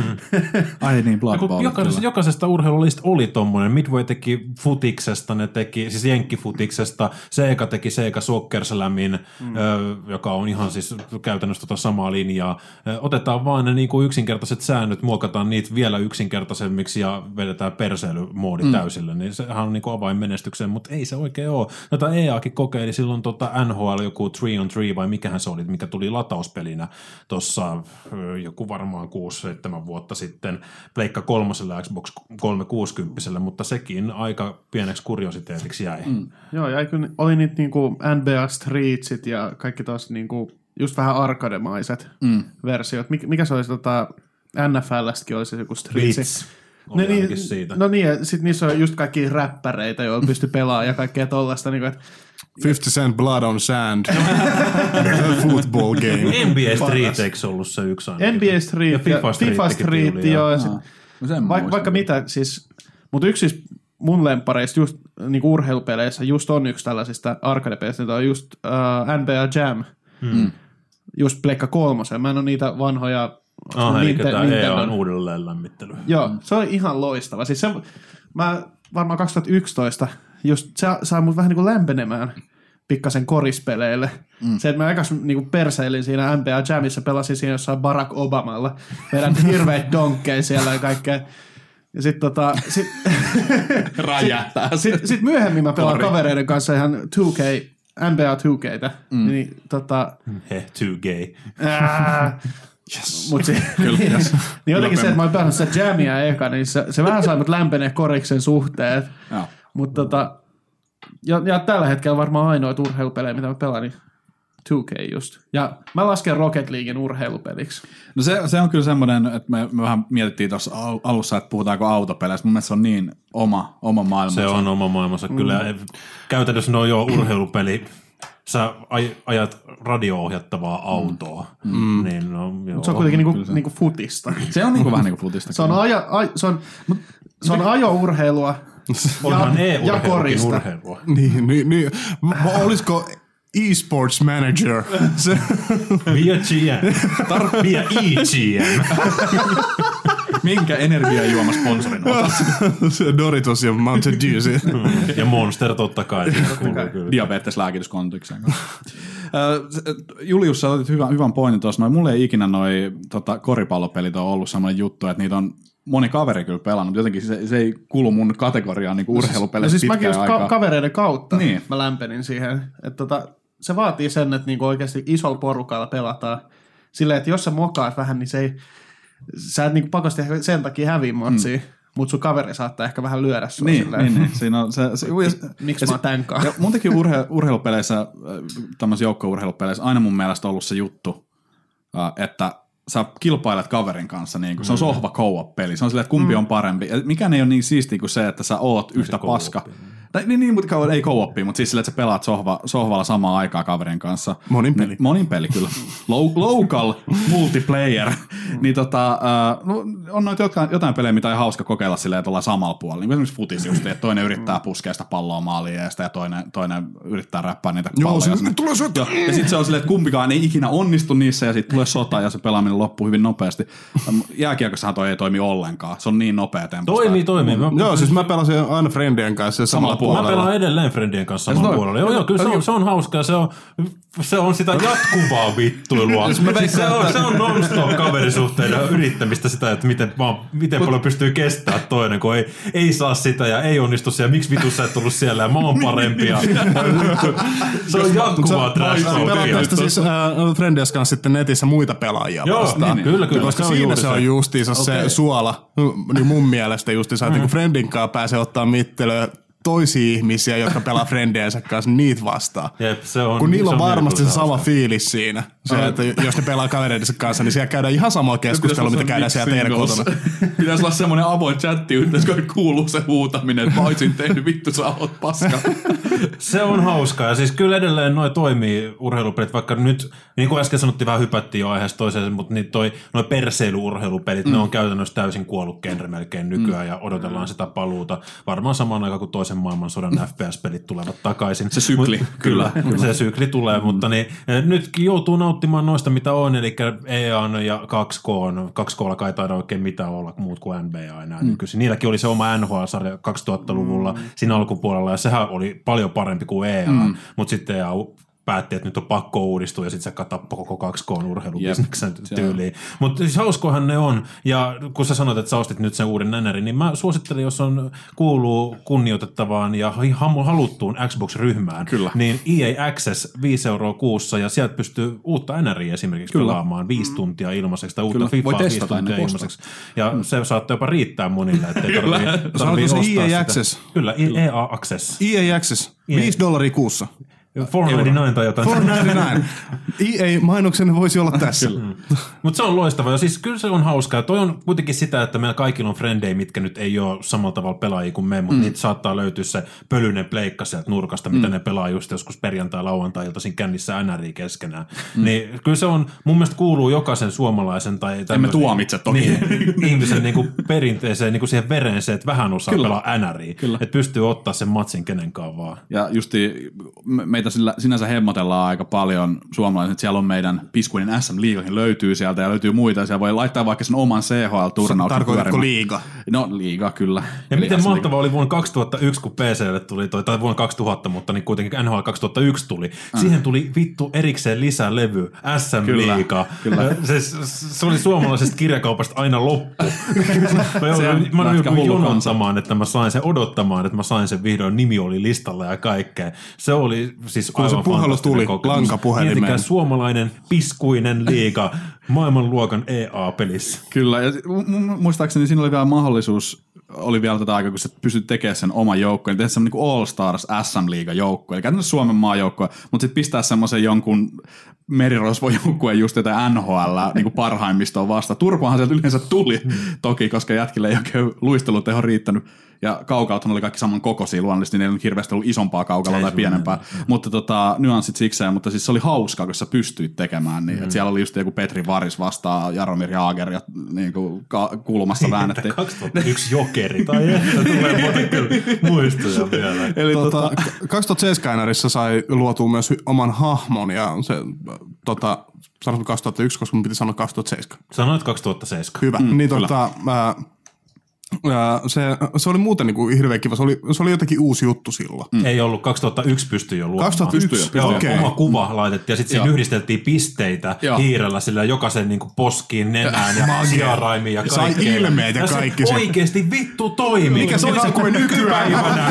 Ai niin, Blood Bowl. Jokaisesta, jokaisesta urheilulista oli tommoinen. Midway teki futiksesta, ne teki, siis jenkkifutiksesta, Sega teki Sega Soccer Slamin, mm. ö, joka on ihan siis käytännössä tota samaa linjaa. Ö, otetaan vaan ne niinku yksinkertaiset säännöt, muokataan niitä vielä yksinkertaisemmiksi ja vedetään perseilymoodi mm. täysille, niin sehän on niinku avain menestykseen, mutta ei se oikein ole. Jota E Akin kokeili silloin tota N H L joku three on three vai mikähän se oli, mikä tuli latauspelinä tuossa joku varmaan kuusi seitsemän vuotta sitten Pleikka kolmoselle ja Xbox kolmesataakuusikymmentä, mutta sekin aika pieneksi kuriositeetiksi jäi. Mm. Joo, ja oli niitä niinku N B A Streetsit ja kaikki taas niinku just vähän arkademaiset mm. versiot. Mik, mikä se olisi tota, N F L:stäkin olisi joku Streetsi. No niin, siitä. No niin, ja sit niissä on just kaikki räppäreitä, joilla pystyy pelaamaan ja kaikkea tollaista. Niin että fifty cent blood on sand. Football game. N B A Street eikö ollut se yksi aina? N B A Street ja FIFA Street, FIFA Street joo. Ja sit, no, vaikka, vaikka mitä, siis, mutta yksi siis mun lempareista just niin urheilupeleissä just on yksi tällaisista arcade-peleistä, on just uh, N B A Jam. Hmm. Just Pleikka kolmosen. Mä en ole niitä vanhoja Ah, eli tämä E A on uudelleen lämmittely. Joo, se oli ihan loistava. Siis se, mä varmaan kaksituhattayksitoista just se sai mut vähän niin kuin lämpenemään pikkasen korispeleille. Mm. Se, että mä aikas niin perseilin siinä N B A Jamissa, pelasin siinä jossain Barack Obamalla. Vedän hirveät donkkeja siellä ja kaikkea. Ja sit tota... Sit, räjähtää. Sit, sit, sit myöhemmin mä pelaan Kori. kavereiden kanssa ihan two K, N B A two K:tä. Mm. Niin tota... Heh, two gay. Ää, Yes. Mut se, Kyllä, yes. niin jotenkin se, että mä oon pelannut sitä Jamia eka, niin se, se vähän sai mut lämpenee koriksen suhteet. Mutta tota, ja, ja tällä hetkellä varmaan ainoat urheilupelejä, mitä mä pelaan, niin two K just. Ja mä lasken Rocket Leaguein urheilupeliksi. No se, se on kyllä semmoinen, että me, me vähän mietittiin tuossa alussa, että puhutaanko autopeleistä. Mun mielestä se on niin oma, oma maailmansa. Se on oma maailmansa. Kyllä mm. käytännössä ne on jo urheilupeli. Sä ajat radio-ohjattavaa autoa. Mm. Niin no, joo, se on kuitenkin niinku, se. niinku futista. Se on niinku vähän niinku futista. Se on, aja, a, se on, se on ajo-urheilua ja, ja korista. Urheilua. Niin, niin, niin. Olisiko e-sports manager? Via G M. Tar- via E G M. Minkä energiajuomasponsorin otat? Doritos ja Mountain Dew. Ja Monster totta kai. Diabeteslääkityskontokseen. Julius, sä otit hyvän, hyvän pointin tuossa. Noi, mulle ei ikinä noi tota, koripallopelit ole ollut sellainen juttu, että niitä on moni kaveri kyllä pelannut. Jotenkin se, se ei kuulu mun kategoriaan niin urheilupeleissä no siis pitkään mäkin aikaa. Ka- kavereiden kautta niin. mä lämpenin siihen. Että tota, se vaatii sen, että niinku oikeasti isolla porukalla pelataan. Silleen, että jos sä mokaat vähän, niin se ei, sä et niinku pakosti sen takia häviä matsia. Mm. Mutta sun kaveri saattaa ehkä vähän lyödä sua niin, silleen. Niin, niin. Siinä on se, se, miksi mä oon tämänkaan? Mun teki urhe, urheilupeleissä, tämmöisissä joukko-urheilupeleissä aina mun mielestä ollut se juttu, että sä kilpailet kaverin kanssa, niin se on sohva co-op-peli. Se on silleen, että kumpi mm. on parempi. Mikään ei ole niin siistiä kuin se, että sä oot no, yhtä paska. Tai, niin, niin, mutta ei co-opia, mutta siis silleen, että sä pelaat sohva, sohvalla samaan aikaan kaverin kanssa. Monin peli. Niin, monin peli, kyllä. Local multiplayer. niin tota, äh, no, on noita jotain, jotain pelejä, mitä ei hauska kokeilla silleen, että ollaan samalla puolella. Niin kuin esimerkiksi futis just, että toinen yrittää puskea sitä palloa maaliin ja, ja toinen, toinen yrittää räppää niitä palloja. Joo, se tulee sota. Ja, ja sitten se on silleen, että kumpikaan ei ikinä onnistu niissä ja sitten tulee sota ja se pelaaminen loppuu hyvin nopeasti. Jääkiekossahan toi ei toimi ollenkaan. Se on niin nopea temposta. Toimii, toimii. Mä, joo, siis mä pelasin aina friendien kanssa samalla puolella. Mä pelaan edelleen friendien kanssa samalla puolella. Joo, joo, kyllä se on, se on hauskaa. Se on, se on sitä jatkuvaa vittuilua. Siis se, on, se on non-stop kaverisuhteiden yrittämistä sitä, että miten, miten paljon pystyy kestämään toinen, kun ei, ei saa sitä ja ei onnistu siellä. Miksi vitussa et tullut siellä ja mä oon parempi. Ja, se on jatkuvaa trash-talkia. Pelaat siis äh, friendien kanssa sitten netissä muita pelaajia joo, vastaan. Niin, kyllä, kyllä. Koska se siinä se se on justiinsa okay. se suola. Niin mun mielestä justiinsa, että mm. friendin kanssa pääsee ottaa mittelöä toisia ihmisiä, jotka pelaa friendiensä kanssa, niitä vastaan. Jep, se on, kun niillä on varmasti se sama hauska. Fiilis siinä. Se, että jos ne pelaa kavereidensa kanssa, niin siellä käydään ihan samaa keskustelua, mitä käydään siellä teidän kotona. Pitäisi olla semmoinen avoin chattiyhteys, kun kuuluu se huutaminen, että mä olisin tehnyt, vittu sä oot paska. Se on hauskaa. Ja siis kyllä edelleen noi toimii urheilupelit, vaikka nyt, niin kuin äsken sanottiin, vähän hypättiin jo aiheesta toiseen, mutta niin toi, noi perseilyurheilupelit, mm. ne on käytännössä täysin kuollut genre melkein nykyään mm. ja odotellaan sitä paluuta. Varmaan samaan aikaan kuin toisen maailmansodan F P S-pelit tulevat takaisin. Se sykli, Mut, kyllä, kyllä. Se sykli tulee, mm. mutta niin, nytkin joutuu nauttimaan noista, mitä on, eli E A ja kaksi K. kaksi K:lla kai taida oikein mitään olla muut kuin N B A enää mm. nykyisin. Niilläkin oli se oma N H L-sarja kaksituhattaluvulla mm. siinä alkupuolella, ja sehän oli paljon parempi kuin E A, mm. mutta sitten E A päätti, että nyt on pakko uudistua ja sitten se katappo koko kaksi K urheilubisneksen tyyliin. Mutta siis hauskohan ne on, ja kun sä sanoit, että sä ostit nyt sen uuden nänärin, niin mä suosittelen, jos on kuuluu kunnioitettavaan ja haluttuun Xbox-ryhmään, kyllä. niin E A Access viisi euroa kuussa, ja sieltä pystyy uutta nänäriä esimerkiksi kyllä. pelaamaan viisi tuntia ilmaiseksi, tai uutta Fifaa viisi tuntia ilmaiseksi. Ja mm. se saattaa jopa riittää monille, ettei tarvitse tarvii ostaa E A sitä. Access? Kyllä, E A Access. E A Access, viisi dollaria kuussa. neljäkymmentäyhdeksän tai jotain. neljäkymmentäyhdeksän. E A-mainoksen voisi olla tässä. Mm. Mutta se on loistava. Ja siis kyllä se on hauskaa. Toi on kuitenkin sitä, että meillä kaikilla on frendejä, mitkä nyt ei ole samalla tavalla pelaajia kuin me, mutta mm. niitä saattaa löytyä se pölyinen pleikka sieltä nurkasta, mitä mm. ne pelaa just joskus perjantai-lauantai-iltaisin kännissä N R I keskenään. Mm. Niin kyllä se on, mun mielestä kuuluu jokaisen suomalaisen tai emme tuomitse toki. Niin, ihmisen niinku perinteeseen, niinku siihen vereen se, että vähän osaa kyllä. pelaa N R I. Että pystyy ottaa sen matsin kenenkaan vaan. Ja justi meitä sillä, sinänsä hemmotellaan aika paljon suomalaiset. Siellä on meidän piskuinen S M-liigakin löytyy sieltä ja löytyy muita. Siellä voi laittaa vaikka sen oman C H L-turnauksen. Tarkoitatko liiga? No liiga, kyllä. Ja eli miten mahtavaa oli vuonna kaksituhattayksi, kun P C:lle tuli toi, tai vuonna kaksituhatta, mutta niin kuitenkin N H L kaksituhattayksi tuli. Mm. Siihen tuli vittu erikseen lisää levy, S M-liiga. Kyllä, kyllä. Se, se oli suomalaisesta kirjakaupasta aina loppu. mä joudun, mä joudun jonottamaan, että mä sain sen odottamaan, että mä sain sen vihdoin, nimi oli listalla ja kaikkea. Se oli siis kun aivan se puhelu tuli lankapuhelimeen. Miettikää suomalainen piskuinen liiga maailmanluokan E A-pelissä. Kyllä, ja muistaakseni siinä oli vielä mahdollisuus, oli vielä tätä aikaa, kun sä pystyt tekemään sen oman joukkoon, niin tehdä semmoinen niin All Stars S M-liigan joukko, eli käytännössä Suomen maajoukkoa, mutta sitten pistää semmoisen jonkun merirosvojoukkueen just tätä N H L niin parhaimmistoon vasta. Turpoahan sieltä yleensä tuli hmm. toki, koska jätkille ei oikein luisteluteho riittänyt. Ja kaukauthan oli kaikki saman kokoisia luonnollisesti, niin ei ollut hirveästi ollut isompaa kaukalla tai pienempää. Näin. Mutta tota, nyanssit sikseen, mutta siis se oli hauskaa, kun sä pystyit tekemään niin. Mm. Että siellä oli just joku Petri Varis vastaan Jaromir Jaager ja niin kuin ka- kulmassa väännettiin. kaksituhattayksi jokeri tai että tulee muuten kyllä muistoja vielä. Eli tota, kaksituhattaseitsemän sai luotua myös oman hahmon ja se tota, sanoin kaksituhattayksi, koska mun piti sanoa kaksituhattaseitsemän. Sanoit kaksituhattaseitsemän. Hyvä. Mm, niin tota, ää, ää, se, se oli muuten niinku hirveän kiva. Se oli, se oli jotenkin uusi juttu silloin. Mm. Ei ollut, kaksituhattayksi pystyi jo luomaan. kaksituhattayksi, Joo, okei. oma kuva laitettiin ja sitten siinä yhdisteltiin pisteitä Joo. hiirellä sillä jokaisen niinku poskiin, nenään ja siaraimiin ja Sai kaikkeen. ilmeet ja kaikki se. se. Oikeesti vittu toimii. Mikä se Toisin on kuin nykypäivänä.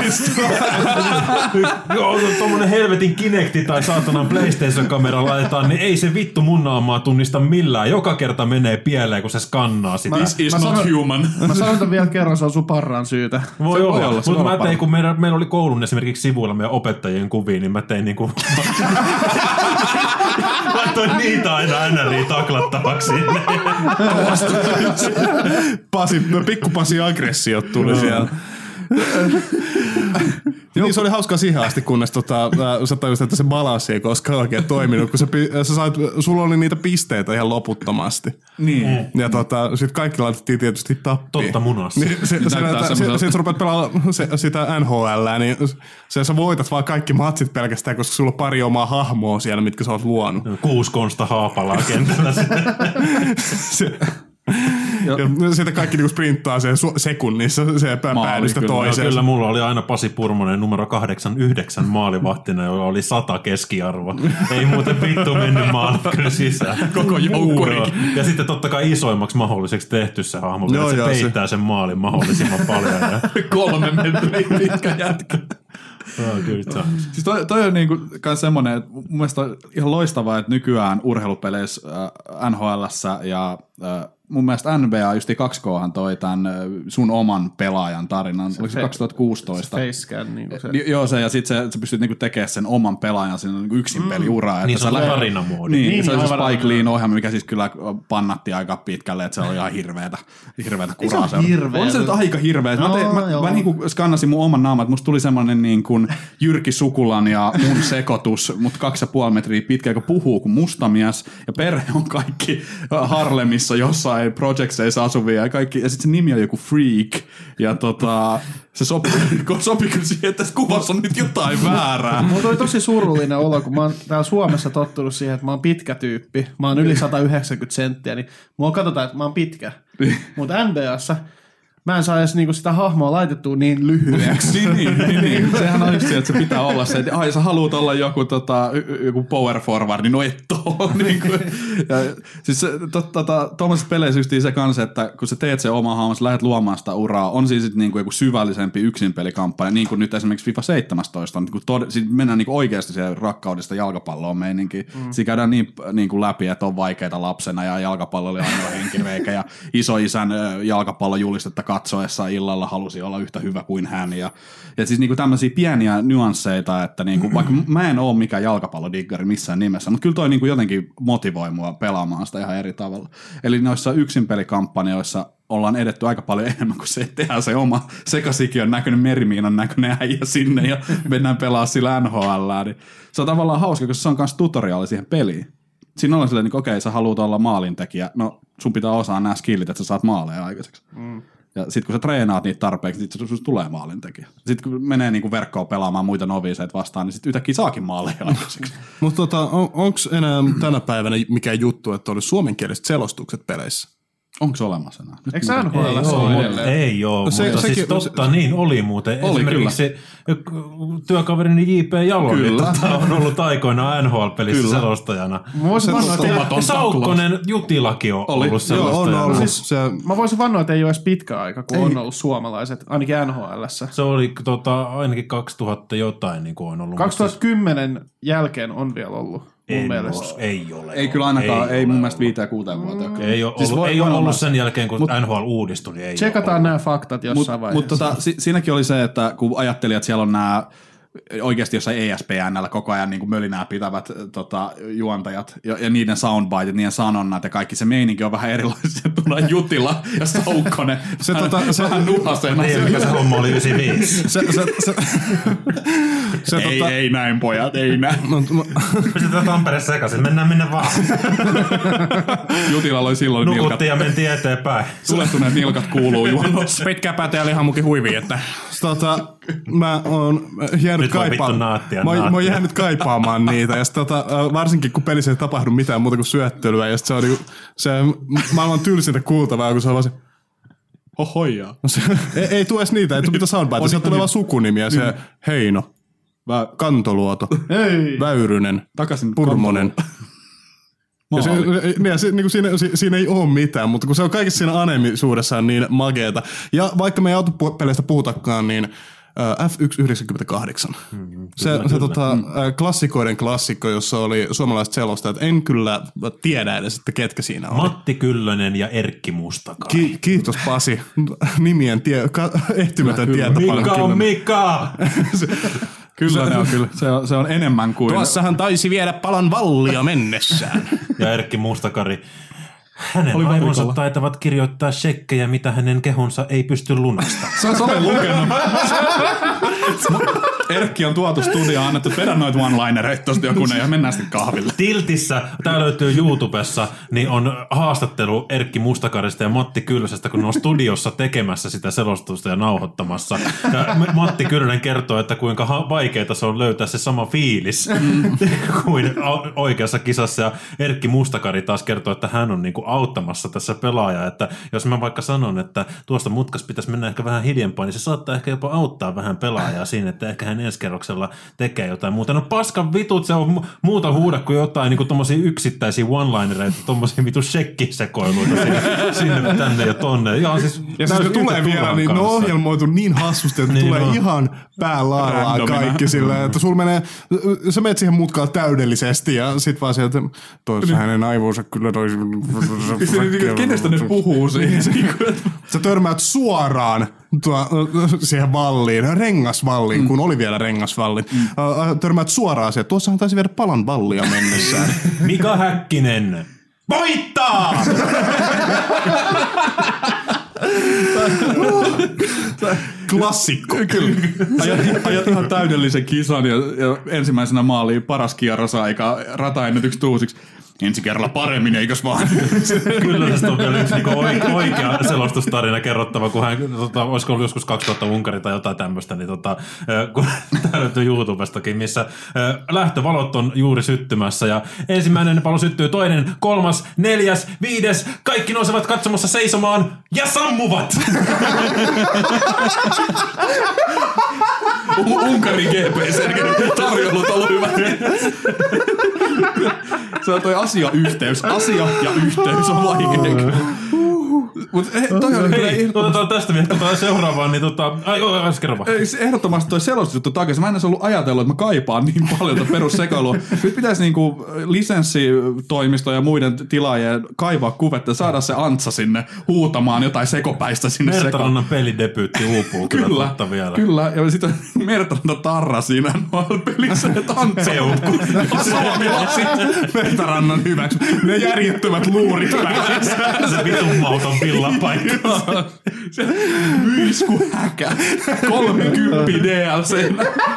Joo, tommonen helvetin Kinecti tai saatanan PlayStation-kamera laitetaan, niin ei se vittu mun naamaa tunnista millään. Joka kerta menee pieleen, kun se skannaa sitä. This is Mä not sanon- human. Mä sanon tämän vielä kerran, se on sun parran syytä. Voi Se olla, voi olla, se mutta voi mä olla tein, kun meillä, meillä oli koulun esimerkiksi sivuilla meidän opettajien kuvia, niin mä tein niinku... Laitoin niitä aina N R I taklattavaksi sinne. Pasi, pikku Pasi aggressiot tuli siellä. Niin se oli hauskaa siihen asti, kunnes tota, sä tajusit, että se balanssi ei koskaan oikein toiminut, kun sä, sä sait, sulla oli niitä pisteitä ihan loputtomasti. Niin. Ja tota, sit kaikki laitettiin tietysti tappiin. Totta munassa. Niin, se, se, Näyttää se, semmoiselta- sit sä rupeat pelaamaan se, sitä N H L, niin se, sä voitat vaan kaikki matsit pelkästään, koska sulla on pari omaa hahmoa siellä, mitkä sä oot luonut. Kuusi konsta haapalaa kentällä. Se, ja sitten kaikki niinku sprinttaa sen su- sekunnissa se päädystä kyllä. toiseen. Kyllä mulla oli aina Pasi Purmonen numero kahdeksankymmentäyhdeksän maalivahtina, jolla oli sata keskiarvo. Ei muuten vittu mennyt maalit kyllä sisään. Koko joukkuri. Ja sitten totta kai isoimmaksi mahdolliseksi tehty se hahmo, Joo, että se joo, peittää se- sen maalin mahdollisimman paljon. Ja... Kolme metriä pitkä jätkä. Joo, kyllä se on. Siis toi, toi on niinku kans semmonen, että mun mielestä on ihan loistavaa, että nykyään urheilupeleissä äh, N H L:ssä ja äh, mun mielestä N B A just kaksi K:han toi tämän äh, sun oman pelaajan tarinan. Oliko se fe- kaksituhattakuusitoista? Facecam, niin kuin se. Ni- Joo, se, ja sit se, sä pystyt niinku tekemään sen oman pelaajan sinne niinku yksin peliuraa. Niin se on lähdet- tarinamoodi. Niin, Niin, se oli se aivan, Spike aivan. Leein ohjelma, mikä siis kyllä pannattiin aika pitkälle, että se oli ihan hirveetä, hirveetä Ei se kuraa. ole seurata. hirveetä. On se nyt aika hirveetä. Mä, No, tein, mä, joo. mä niinku skannasin mun oman naaman, että musta tuli semmonen niin kuin Jyrki Sukulan ja mun sekoitus, mut kaksi ja puoli metriä pitkä, joka puhuu kuin mustamies, ja perhe on kaikki Harlemissa jossain projectseissa asuvia ja kaikki, ja sit se nimi on joku Freak, ja tota, se sopii, sopii kyllä siihen, että tässä kuvassa on nyt jotain väärää. Mulla tuli tosi surullinen olo, kun mä oon täällä Suomessa tottunut siihen, että mä oon pitkä tyyppi. Mä oon yli sata yhdeksänkymmentä senttiä, niin mua katsotaan, että mä oon pitkä. Mutta N B A:ssa mä en saa edes niinku sitä hahmoa laitettua niin lyhyeksi. niin, niin, niin, niin. Sehän on just se, että se pitää olla se, että ai sä haluut olla joku, tota, y- joku power forward, niin no et oo. niin kuin, ja, siis se, to, tota, tuollaisessa peleissä just se kanssa, että kun sä teet se oma hahmo, sä lähdet luomaan sitä uraa, on siis niin kuin joku syvällisempi yksinpelikampanja, niin kuin nyt esimerkiksi FIFA seitsemäntoista on, niin kuin tod- sit mennään niin kuin oikeasti siihen rakkaudesta jalkapalloon meininkin. Mm. Siinä käydään niin, niin kuin läpi, että on vaikeita lapsena ja jalkapallo oli ainoa henkireikä ja isoisän ö, jalkapallojulistetta katsoessa illalla halusi olla yhtä hyvä kuin hän. Ja, ja siis niinku tämmöisiä pieniä nyansseita, että niinku, vaikka mä en ole mikään jalkapallodiggari missään nimessä, mutta kyllä toi niinku jotenkin motivoi mua pelaamaan sitä ihan eri tavalla. Eli noissa yksinpelikampanjoissa ollaan edetty aika paljon enemmän kuin se, että tehdään se oma sekasikion näköinen merimiinan näköinen äijä sinne ja mennään pelaa sillä N H L. Niin se on tavallaan hauska, koska se on myös tutoriaali siihen peliin. Siinä on silleen, että okei, sä haluat olla maalintekijä, no sun pitää osaa nämä skillit, että sä saat maaleja aikaiseksi. Mm. Ja sit kun sä treenaat niitä tarpeeksi, niin sit susta tulee maalintekijä. Sitten kun menee niinku verkkoon pelaamaan muita noviseita vastaan, niin sit yhtäkkiä saakin maaleja aikaiseksi. Mutta tota, on, onko enää tänä päivänä mikään juttu, että olisi suomenkieliset selostukset peleissä? Onko se olemassa enää? Nyt Eikö muuten- N H L Joo, ole mut edelleen? ei oo, Se- mutta sekin- siis totta, niin oli muuten. Oli, Esimerkiksi se työkaverini J P Jalo niin Kyllä. tota, on ollut aikoinaan N H L-pelissä Kyllä. selostajana. Mä voisin vannoa, että ei, tomaton Ja Saukkonen Jutilakin on Oli. ollut Joo, on selostajana. ollut. Siis- Se, mä voisin vannoa, että ei ole edes pitkä aika, kun ei. on ollut suomalaiset, ainakin N H L:ssä. Se oli tota, ainakin kaksituhatta jotain niin kuin on ollut. kaksituhattakymmenen jälkeen on vielä ollut, mun Ei mielestä. ole, ei ole. Ei kyllä ainakaan, ei, ole mun mielestä ollut. viiteen kuuteen vuoteen. Ei ole Siis ollut, voi- ei voi ole olla. ollut sen jälkeen, kun Mut- N H L uudistui, niin ei Tsekataan ole nämä faktat jossain Mutta vaiheessa. mut tota, si, siinäkin oli se, että kun ajattelin, että siellä on nämä oikeasti jossain E S P N:llä koko ajan niin kuin mölinää pitävät tota, juontajat ja, ja niiden soundbite, niiden sanonnat ja kaikki se meininki on vähän erilaisia. Tulee Jutila ja Saukkonen. Se tota- se- vähän nuhasena. Niin, mikä se homma oli yhdeksänkymmentäviisi. se, se, se, se, Ei, tota, ei näin pojat, ei näin. mut- mut- Pistetään Tampere sekaisin, mennään minne vaan. Jutilalla oli silloin nilkat. Nukuttiin ja mentiin eteenpäin. Tuletuneet nilkat kuuluu juonnossa. Pitkä päte oli ihan mukin huivi, että tota, mä oon jäänyt kaipaamaan. Mä, mä oon jäänyt kaipaamaan niitä. Ja sit, tota, varsinkin kun pelissä ei tapahdu mitään muuta kuin syöttelyä. Ja sit se on niinku, se maailman tylsintä kuultavaa, kun se on vaan se hohoijaa. No se, ei, ei tule edes niitä, ei tule mitään soundbite. Sieltä tulee vaan sukunimi ja se Heino, Vä, Kantoluoto, Hei. Väyrynen, takaisin Purmonen. Ja se, ja se, niin siinä, siinä ei ole mitään, mutta kun se on kaikessa siinä anemisuudessaan niin mageeta. Ja vaikka me ei autopeleistä puhutakaan, niin F yksi yhdeksänkymmentäkahdeksan. Mm, se kyllä, se kyllä. Tota, mm. klassikoiden klassikko, jossa oli suomalaiset selostajat. En kyllä tiedä edes, että ketkä siinä oli. Matti Kyllönen ja Erkki Mustakari. Ki- kiitos Pasi. Nimien tie- ka- ehtymätön tieto. Mika on Mika! Kyllä ne on kyllä. Se on, se on enemmän kuin... Tuossahan taisi viedä palon vallia mennessään. Ja Erkki Mustakari. Hänen aivonsa taitavat kirjoittaa shekkejä, mitä hänen kehonsa ei pysty lunastamaan. Sä olen lukenut. Erkki on tuotu studioon, annettu vedä noita one-linereita tosta joku ja mennään sitten kahville. Tiltissä, tää löytyy YouTubessa, niin on haastattelu Erkki Mustakarista ja Matti Kyllösestä, kun ne on studiossa tekemässä sitä selostusta ja nauhoittamassa. Ja Matti Kyllönen kertoo, että kuinka vaikeaa se on löytää se sama fiilis mm. kuin oikeassa kisassa. Ja Erkki Mustakari taas kertoo, että hän on niinku auttamassa tässä pelaajaa, että jos mä vaikka sanon, että tuosta mutkas pitäisi mennä ehkä vähän hiljempaa, niin se saattaa ehkä jopa auttaa vähän pelaajaa siinä, että ehkä hän ensi kerroksella tekee jotain muuta. No paskan vitut, se on muuta huuda kuin jotain niin kuin tommosia yksittäisiä one-linereita, tommosia vitu shekkisekoiluita sinne, sinne, tänne ja tonne. Ja siis, ja siis tulee vielä, niin ne on ohjelmoitu niin hassusti, että niin tulee no. ihan päälaillaan kaikki silleen, että sul menee, sä menet siihen mutkaan täydellisesti ja sit vaan sieltä, toissa niin. hänen aivonsa kyllä toisi. Kenestä ne puhuu siihen? Sä törmäät suoraan tuo, siihen valliin, rengasvalliin, mm. kun oli vielä rengasvalli. Mm. Törmäät suoraan siihen, tuossahan taisi viedä palan vallia mennessään. Mika Häkkinen voittaa! Klassikko. Kyllä. Ajat, ajat ihan täydellisen kisan ja, ja ensimmäisenä maaliin paras kierrosaika rataennätyksi uusiksi. Ensi kerralla paremmin, eikös vaan? Kyllä tästä on vielä yksi niinku oikea selostustarina kerrottava, kun hän, tota, olisiko ollut joskus kaksituhatta Unkari tai jotain tämmöistä, niin tota, kun tämä löytyy YouTubestakin, missä lähtövalot on juuri syttymässä ja ensimmäinen palo syttyy, toinen, kolmas, neljäs, viides, kaikki nousevat katsomassa seisomaan ja sammuvat! Unkarin G P C-tarjoulut on ollut hyvä. Se on toi asiayhteys. Asia ja yhteys on vaikea. Mut he, toi oli kyllä ehdottomasti... Otetaan tästä vielä seuraavaan, niin tota... Ai, ai, kerro vaan. Ehdottomasti toi selostusjuttu takaisin. Mä en edes ollut ajatellut, että mä kaipaan niin paljon tota perussekoilua. Nyt pitäisi niinku lisenssitoimisto ja muiden tilaajien kaivaa kuvetta ja saada se Antsa sinne huutamaan jotain sekopäistä sinne sekoon. Mertarannan pelidebyytti uupuu kyllä, kyllä totta vielä. Kyllä, ja sitten Mertaranta Tarra siinä noilla pelissä, että Antsa Peukku. Suomilaiset. Mertarannan hyväksi. Ne järjettömät luurit päässä. Se vitun mauton villapaikka. Myisku häkä. kolmekymmentä D L C.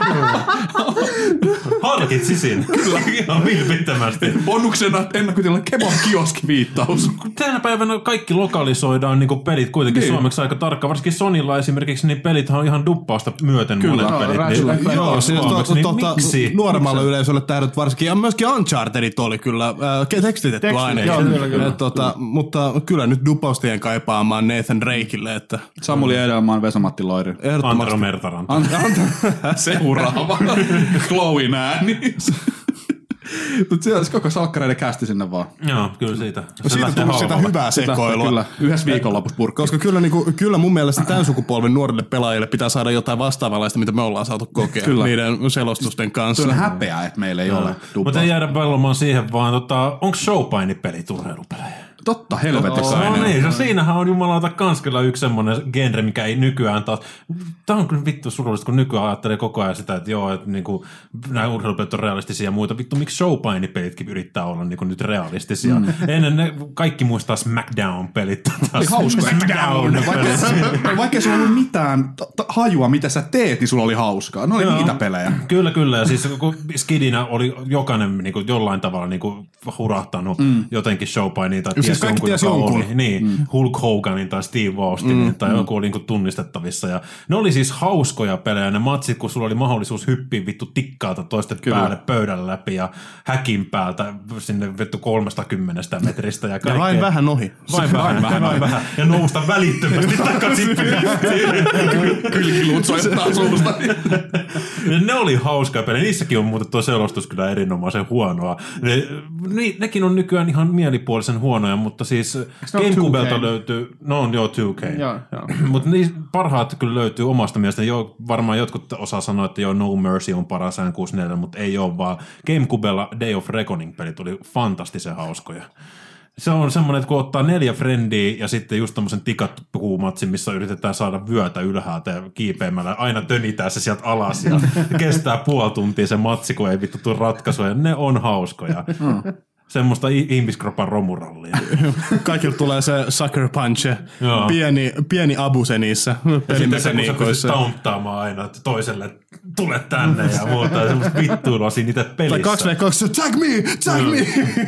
Harkitsisin. Kyllä. Ihan vilpittömästi. Bonuksena ennakkotilalla Kebon kioskiviittaus. Tänä päivänä kaikki lokalisoidaan niin pelit kuitenkin niin. Suomeksi aika tarkkaan. Varsinkin Sonylla esimerkiksi, niin pelithän on ihan duppausta myöten kyllä. monet pelit. Niin, niin, joo, siis to, to, niin tota, miksi? Nuoremmalle yleisölle tähdät varsinkin. Ja myöskin Unchartedit oli kyllä äh, tekstitetty Teksti, aina. joo, kyllä, kyllä. Tota, mutta kyllä nyt dupaustien kaipaamaan Nathan Drakeille. Että Samuli Edelman, Vesa-Matti Loiri. Antero Mertaranta. Seuraava. Glowin ääni. Mutta se olisi koko salkkareiden kästi sinne vaan. Joo, kyllä siitä. Se siitä tullut sitä hyvää sekoilua. Kyllä, yhdessä viikonlopussa purkki. Koska kyllä, niin kuin, kyllä mun mielestä tämän sukupolven nuorille pelaajille pitää saada jotain vastaavanlaista, mitä me ollaan saatu kokea kyllä. niiden selostusten kanssa. Se on häpeää, että meillä ei no. ole dupaa. Mutta ei jäädä pellomaan siihen vaan, tota, onko showpainipelit urheilupelejä? Totta, helvetikainen. No niin, no siinähän on jumalauta kans kyllä yksi semmoinen genre, mikä ei nykyään taas... Tämä on kyllä vittu surullista, kun nykyään ajattelee koko ajan sitä, että joo, että niinku, nämä urheilupelit on realistisia ja muuta. Vittu, miksi showpainipelitkin yrittää olla niinku nyt realistisia? Mm. Ennen ne kaikki muistaa Smackdown-pelit. Oli hauska. Smackdown-pelit. Vaikka sulla ei ollut mitään t- hajua, mitä sä teet, niin sulla oli hauskaa. Ne oli joo, niitä pelejä. Kyllä, kyllä. Ja siis kun Skidinä oli jokainen niinku, jollain tavalla niinku, hurahtanut mm. jotenkin showpainiin tai ties kaikki jonkun, ties joka jonkun. oli. Niin, mm. Hulk Hoganin tai Steve Austinin mm. tai joku oli niin tunnistettavissa. Ja ne oli siis hauskoja pelejä ne matsit, kun sulla oli mahdollisuus hyppiä vittu tikkaalta toisten Kyllä. päälle pöydän läpi ja häkin päältä sinne vittu kolmestakymmenestä metristä. Ja, ja vain vähän ohi. Vain vähän, vähän, vain vähän. Ja nousta välittömästi takaisin. Kylkiluut soittaa suusta. Ne oli hauskoja pelejä. Niissäkin on muuten tuo selostus kyllä erinomaisen huonoa. Ne, ne, nekin on nykyään ihan mielipuolisen huonoja, mutta siis GameCubelta löytyy, no on joo two K. Mutta parhaat kyllä löytyy omasta mielestä. Jo, varmaan jotkut osaa sanoa, että joo No Mercy on paras N kuusikymmentäneljä, mutta ei ole vaan. GameCubella Day of Reckoning-pelit oli fantastisen hauskoja. Se on semmoinen, että kun ottaa neljä frendiä ja sitten just tommosen tikatpukumatsin, missä yritetään saada vyötä ylhäältä ja kiipeämällä aina tönitään se sieltä alas ja kestää puoli tuntia se matsi, kun ei vittu tule ratkaisua ja ne on hauskoja. Mm. Semmoista ihmiskropan romurallia. Kaikilla tulee se sucker punch, pieni, pieni abuse niissä pelimekaniikoissa. Ja sitten se, kun taunttaamaan aina että toiselle, tule tänne ja muuta. Semmoista vittuilua siinä itse pelissä. Tai kaksi vastaan kaksi, tag me, tag me!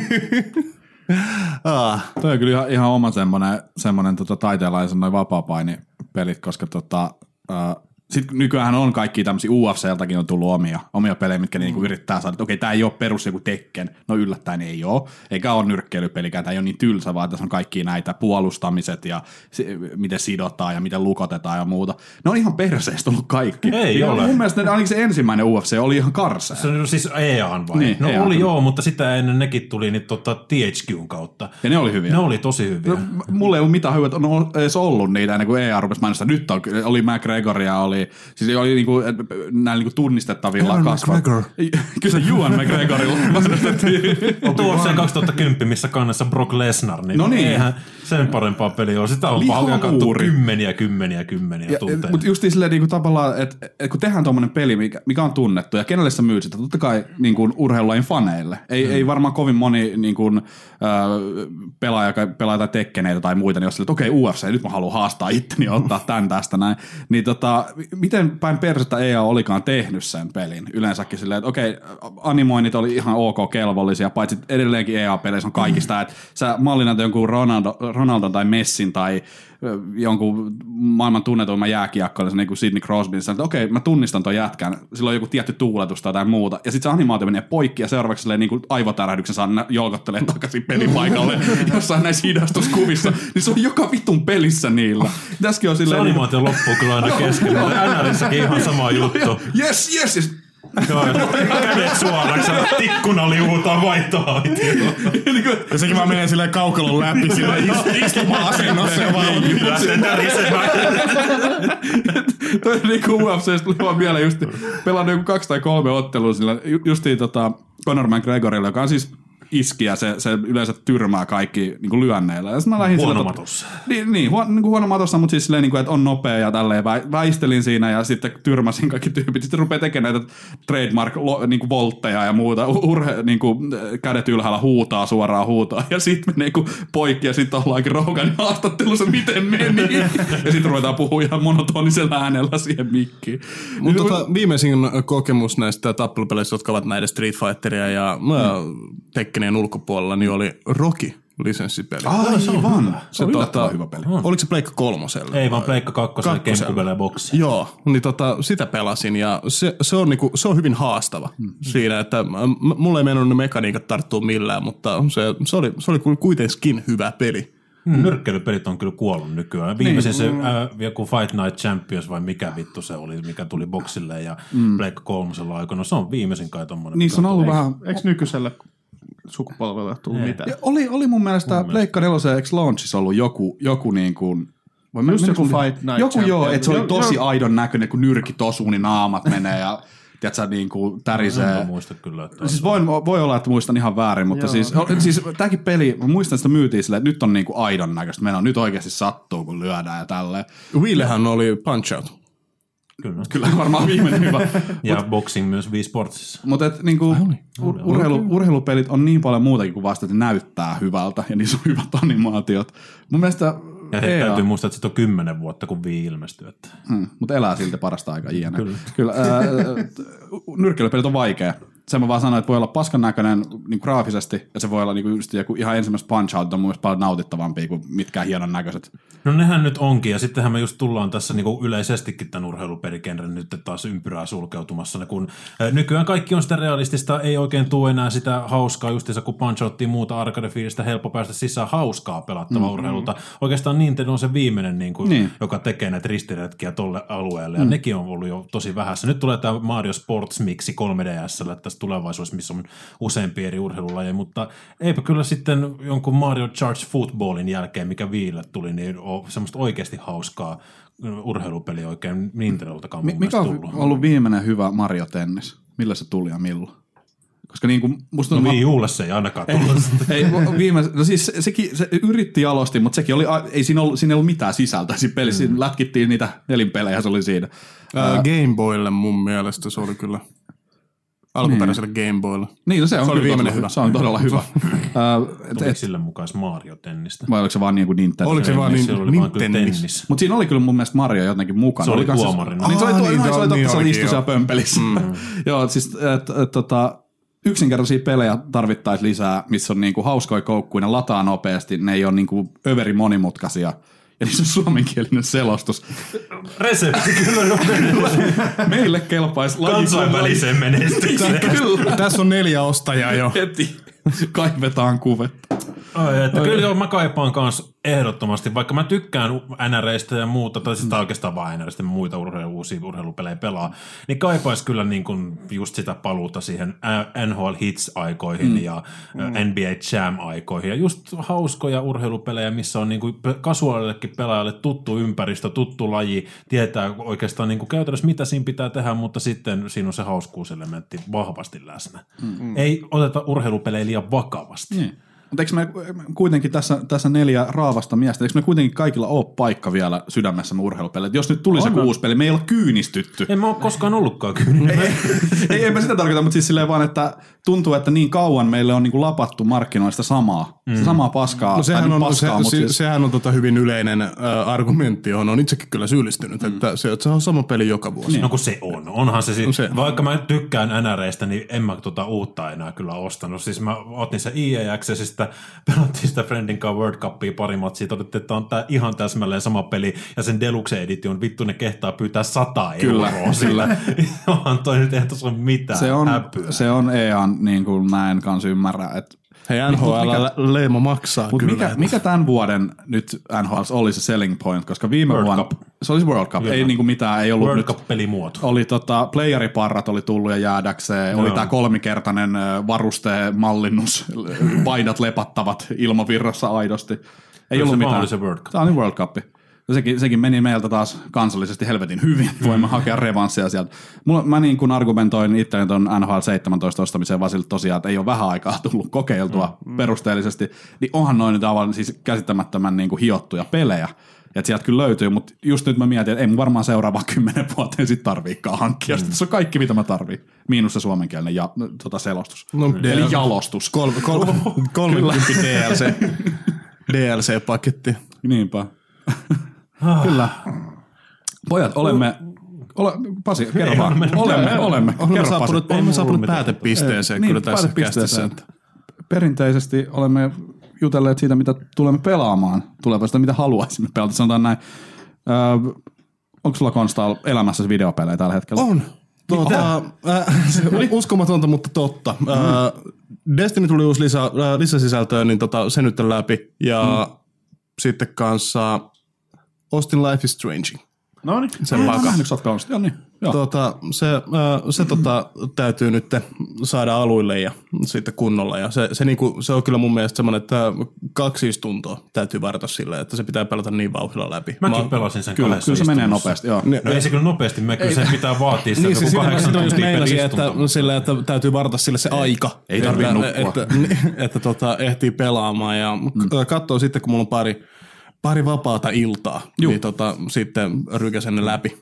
ah. Toi on kyllä ihan, ihan oma semmoinen, semmoinen tota, taiteenlaisen noin vapaa-painipelit, koska tota, äh, sitten nykyään on kaikki tämmöisiä U F C:ltakin on tullut omia, omia pelejä, mitkä mm. niinku yrittää saada, että okei, tää ei ole perus joku Tekken, no yllättäen ei ole, eikä ole nyrkkeilypelikään, tää ei ole niin tylsä, vaan tässä on kaikki näitä puolustamiset ja se, miten sidotaan ja miten lukotetaan ja muuta. Ne on ihan perseestä ollut kaikki. Ei ja ole. Mun mielestä ainakin se ensimmäinen U F C oli ihan karsea. Se on siis E A:n vai? Niin, no E A oli joo, mutta sitä ennen nekin tuli niin tota T H Q:n kautta. Ja ne oli hyviä. Ne oli tosi hyviä. No, mulla ei ole mitään hyvää, on edes ollut niitä ennen kuin E A rupesi mainostaa. Nyt on, oli McGregoria, oli siis oli niinku, näillä niinku tunnistettavilla kasvat. Kyllä se Ewan McGregorilla mainostettiin. Tuo on se kaksituhattakymmenen, missä kannessa Brock Lesnar. Niin no niin. Eihän sen parempaa peliä ole. Sitä on paljon kattu kymmeniä, kymmeniä, kymmeniä tunteja. Mutta just silleen niinku tavallaan, että et kun tehdään tommonen peli, mikä, mikä on tunnettu, ja kenelle sä myyt sitä? Totta kai niinku urheilulajin faneille. Ei, hmm. ei varmaan kovin moni niinku, äh, pelaaja, joka pelaa jotain tekkeneitä tai muita, niin jos sille, että okei, okay, U F C, nyt mä haluan haastaa itteni ja ottaa tän tästä näin. Niin tota, miten päin persettä E A olikaan tehnyt sen pelin? Yleensäkin silleen, että okei, okay, animoinnit oli ihan ok kelvollisia, paitsi edelleenkin E A-peleissä on kaikista, että sä mallinat jonkun Ronaldo, Ronaldo tai Messin tai jonkun maailman tunnetuimman jääkiekkoillisen niin kuin Sidney Crosby, niin että okei, okay, mä tunnistan ton jätkän, sillä on joku tietty tuuletus tai muuta, ja sitten se animaatio menee poikki, ja seuraavaksi silleen, niin kuin aivotärähdyksen saa jolkottelee takaisin pelipaikalle jossain näissä hidastuskuvissa, niin se on joka vitun pelissä niillä. Tässäkin on silleen... Se animaatio niin... loppuu kyllä aina kesken, N R:ssäkin ihan sama juttu. Yes, yes, yes. Kädet suoraksi, tikkuna liuutaan vaihtoaitioon. Ja sekin vaan menee silleen kaukalon läpi silleen istuma-asennossa ja vaan toi on niinku U F C:stä tuli vaan vielä just pelannut joku kaksi tai kolme ottelua sillä justiin tota Conor McGregorilla, joka on siis iskiä, se, se yleensä tyrmää kaikki niin kuin lyönneillä. Ja mä lähdin huono matossa. Niin, niin huono, niin huono matossa, mutta siis silleen, niin kuin, että on nopea ja tälleen. Väistelin siinä ja sitten tyrmäsin kaikki tyypit. Sitten rupeaa tekemään näitä trademark niin kuin voltteja ja muuta. Urhe, niin kuin, kädet ylhäällä huutaa, suoraan huutaa. Ja sitten menee niin poikki ja sitten ollaankin Roganin haastattelussa, miten meni. Ja sitten ruvetaan puhua ihan monotonisella äänellä siihen mikkiin. Mutta tota, viimeisin kokemus näistä tappelupeleistä, jotka ovat näitä Street Fighteria ja mm. Tekkeneen ulkopuolella, niin oli Rocky lisenssipeli. Aivan. Se on tota, hyvä peli. Mm. Oliko se Pleikka kolmoselle? Ei vaan Pleikka kakkoselle, GameCubelle ja boksi. Joo, niin tota, sitä pelasin ja se, se, on, niinku, se on hyvin haastava mm. siinä, että m- mulle ei mennyt ne mekaniikat tarttua millään, mutta se, se, oli, se oli kuitenkin hyvä peli. Hmm. Nyrkkeilypelit on kyllä kuollut nykyään. Viimeisin niin. se äh, joku Fight Night Champions vai mikä vittu se oli, mikä tuli boksille ja mm. Pleikka kolmosella aikana. Se on viimeisin kai tommoinen. Niin se on ollut vähän... Eikö nykyiselle sukupolvelle tullut mitään? Ja oli, oli mun mielestä mun Pleikka nelosen eikö launchissa ollut joku, joku niin kuin... Just joku Fight Night Joku Champions. joo, että se oli tosi jo, aidon näköinen, kun nyrkit osuu, niin naamat menee ja... Tiedätkö, niin kuin tärisee. En muista kyllä. Että siis voi, voi olla, että muistan ihan väärin, mutta siis, siis tämäkin peli, mä muistan, että sitä myytiin silleen, että nyt on niin kuin aidon näköistä. Meillä on nyt oikeasti sattuu, kun lyödään ja tälleen. Willehän oli Punch-Out. Kyllä. Kyllä varmaan viimeinen hyvä. Ja mut, boxing myös Wii Sportsissa. Mutta niin ur, urheilu, urheilupelit on niin paljon muutakin kuin vasta, että ne näyttää hyvältä ja niissä on hyvät animaatiot. Mun mielestä... Ja he täytyy muistaa, että sitten on kymmenen vuotta, kun Wii ilmestyy. Hmm, mutta elää silti parasta aikaa jne. Kyllä. Kyllä äh, nyrkkeilypelit on vaikea. sen mä vaan sanoin, että voi olla paskan näköinen niin graafisesti, ja se voi olla niin just joku ihan ensimmäistä Punch-Out on mun mielestä paljon nautittavampia kuin mitkään hienon näköiset. No nehän nyt onkin, ja sittenhän me just tullaan tässä niin kuin yleisestikin tämän urheilupeligenren nyt taas ympyrää sulkeutumassa, kun nykyään kaikki on sitä realistista, ei oikein tule enää sitä hauskaa, justiinsa kun Punch-Outtiin muuta arcade-fiilistä, helppo päästä sisään hauskaa pelattavaa mm-hmm. urheilulta. Oikeastaan Nintendo on se viimeinen, niin kuin, niin. joka tekee näitä ristiretkiä tolle alueelle, ja mm. nekin on ollut jo tosi vähässä. Nyt tulee tämä Mario Sports Mixi kolme D S:llä tässä tulevaisuudessa, missä on useampia eri urheilulajeja, mutta eipä kyllä sitten jonkun Mario Charge Footballin jälkeen, mikä Viille tuli, niin on semmoista oikeasti hauskaa urheilupeliä oikein Nintendoltakaan mun mikä on tullut. ollut viimeinen hyvä Mario Tennis? Millä se tuli ja milloin? Koska niin kuin musta no Wii Ulle se ei ainakaan tullut. Ei, viime, no siis se, sekin, se yritti jalosti, mutta sekin oli, ei siinä ollut, siinä ei ollut mitään sisältöä siinä pelissä. Mm. Lätkittiin niitä nelinpelejä, se oli siinä. Uh, Game Boylle mun mielestä se oli kyllä. Alkuperäiselle niin. Game Boylle. Niin, no se on, se kyllä viimeinen hyvä. Se on todella hyvä. uh, Tuliko sille mukaan Mario Tennistä? Vai oliko se vaan niin kuin Nintendo? Oliko se vaan niin, tennis? Mutta siinä oli kyllä mun mielestä Mario jotenkin mukana. Se oli tuomarina. Niin se oli totta, se oli istui siellä pömpelissä. Joo, siis tota... Yksinkertaisia pelejä tarvittaisiin lisää, missä on niinku hauskoja koukkuja, ne lataa nopeasti, ne ei ole niinku överi monimutkaisia. Ja niissä on suomenkielinen selostus. Resepti kyllä on meille kelpaisi kansainväliseen menestykseen. Tässä on neljä ostajaa jo. Heti kaivetaan kuvetta. Ai, että kyllä joo, mä kaipaan kans ehdottomasti, vaikka mä tykkään N R I:stä ja muuta, tai siis oikeastaan vaan N R I:stä muita urheilu, uusia urheilupelejä pelaa, niin kaipais kyllä niin kuin just sitä paluuta siihen N H L Hits-aikoihin mm. ja N B A Jam-aikoihin, ja just hauskoja urheilupelejä, missä on niin kuin kasuaalillekin pelaajalle tuttu ympäristö, tuttu laji, tietää oikeastaan niin kuin käytännössä mitä siinä pitää tehdä, mutta sitten siinä on se hauskuuselementti vahvasti läsnä. Mm. Ei oteta urheilupelejä liian vakavasti. Mm. Mutta eikö me kuitenkin tässä, tässä neljä raavasta miestä, eikö me kuitenkin kaikilla ole paikka vielä sydämessämme urheilupelille? Jos nyt tulisi joku uusi peli, me ei ole kyynistytty. En mä ole koskaan ollutkaan kyyninen. ei, ei, ei mä sitä tarkoita, mutta siis silleen vaan, että tuntuu, että niin kauan meille on niin kuin lapattu markkinoista samaa. Mm. Se samaa paskaa. No sehän on, paskaa, se, se, siis... sehän on tota hyvin yleinen äh, argumentti, johon on itsekin kyllä syyllistynyt, mm. että se, että se on sama peli joka vuosi. No kun se on. Onhan se, no se vaikka mä tykkään N R I:stä, niin en mä tota uutta enää kyllä ostanut. Siis mä otin se E A Accessista, pelattiin sitä Friendin kanssa World Cupia pari matsia, todettiin, että on tää ihan täsmälleen sama peli, ja sen Deluxe Edition, vittu ne kehtaa pyytää sata euroa sillä. Onhan toi nyt eihän tuossa ole mitään se on, häpyä. Se on E A, niin kuin mä en kanssa ymmärrä, että hei, N H L-leima maksaa mut kyllä. Mikä, mikä tämän vuoden nyt N H L oli se selling point, koska viime World vuonna... Cup. Se olisi World Cup, ei niinku mitään, ei ollut World nyt... Cup-pelimuoto. Oli tota, playeriparrat oli tullut ja jäädäkseen, no. Oli tää kolmikertainen varusteen mallinnus, paidat lepattavat ilmavirrassa aidosti. Ei no, ollut mitään. Oli se World Cup. Tämä oli World Cup. Ja sekin, sekin meni meiltä taas kansallisesti helvetin hyvin. Voimme hakea revanssia sieltä. Mulla, mä niin kuin argumentoin itselleni tuon N H L seitsemäntoista ostamiseen vaan siltä tosiaan, että ei ole vähän aikaa tullut kokeiltua mm. perusteellisesti. Niin onhan noin nyt aivan siis käsittämättömän niin kuin hiottuja pelejä. Että sieltä kyllä löytyy, mutta just nyt mä mietin, että ei mun varmaan seuraavaan kymmenen vuoteen sit tarviikaan hankkia. Mm. Se on kaikki, mitä mä tarviin. Miinus se suomenkielinen ja, tota selostus. No, eli jalostus. Kolme, kolme, kolmekymmentä D L C. D L C-paketti. Niinpä. Kyllä. Pojat, olemme... Ole, Pasi, kerro vaan. Olemme, olemme. Olemme saapunut, olemme saapunut päätepisteeseen niin, kyllä tässä kästissä. Perinteisesti olemme jutelleet siitä, mitä tulemme pelaamaan tulevaisuudesta, mitä haluaisimme pelata. Sanotaan näin. Öö, onko sulla Konstal elämässä videopelejä tällä hetkellä? On. Tuota, äh, uskomatonta, mutta totta. Mm. Äh, Destiny tuli uusi lisä, äh, lisäsisältöä, niin tota, se nyt läpi. Ja mm. sitten kanssa ostin Life is Strange. No niin, sen laka. Nähnyt, sä oot joo niin. Tota, se äh, se tota, täytyy nyt saada aluille ja sitten kunnolla. Ja se, se, niinku, se on kyllä mun mielestä semmoinen, että kaksi istuntoa täytyy varata sille, että se pitää pelata niin vauhdilla läpi. Mäkin Mä, pelasin sen kyllä, kahdessa kyllä se menee nopeasti, joo. No ei se kyllä nopeasti mene, kyllä se pitää vaatia sitä niin, joku kahdeksan tuntia per istunto. Että, sillä, että täytyy varata sille se aika. Ei tarvitse nukkua. Että, että, että tota, ehtii pelaamaan ja mm. katsoo sitten, kun mulla on pari, pari vapaata iltaa, Juh. niin tota, sitten rykäsen ne läpi.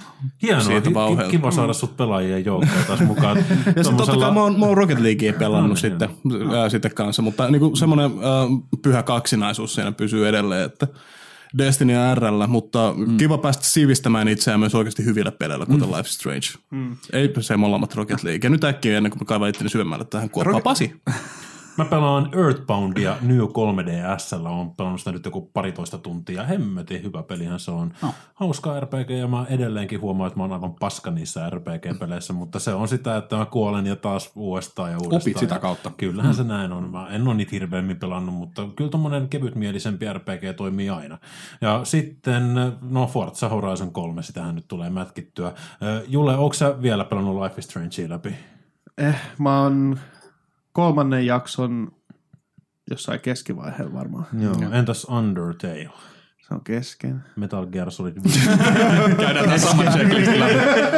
Hienoa, kiva saada sut pelaajien joukkoon taas mukaan. Ja sitten totta kai mä oon, mä oon Rocket Leaguea pelannut no, sitten, ää, sitten kanssa, mutta niinku semmoinen ää, pyhä kaksinaisuus siinä pysyy edelleen, että Destiny R:llä, mutta mm. kiva päästä sivistämään itseään myös oikeasti hyvillä peleillä, kuten mm. Life is Strange. Mm. Ei se molemmat Rocket League. Ja nyt äkkiä ennen kuin mä kaivan itteni syvemmälle tähän kuoppaan. Rocket... Pasi. Mä pelaan Earthboundia New kolme D S:llä, on pelannut sitä nyt joku paritoista tuntia. Hemmetin hyvä pelihän se on. No. Hauska R P G ja mä edelleenkin huomaan, että mä oon aivan paska niissä R P G-peleissä, mutta se on sitä, että mä kuolen ja taas uudestaan ja uudestaan. Opit sitä kautta. Kyllähän mm. se näin on. Mä en ole niitä hirveämmin pelannut, mutta kyllä tommonen kevytmielisempi R P G toimii aina. Ja sitten, no Forza Horizon kolme, sitähän nyt tulee mätkittyä. Jule, ootko sä vielä pelannut Life is Strange läpi? Eh, mä oon kolmannen jakson jossain keskivaiheen varmaan. Joo. Entäs Undertale? Se on kesken. Metal Gear Solid. Käydään tämän saman checklistillä.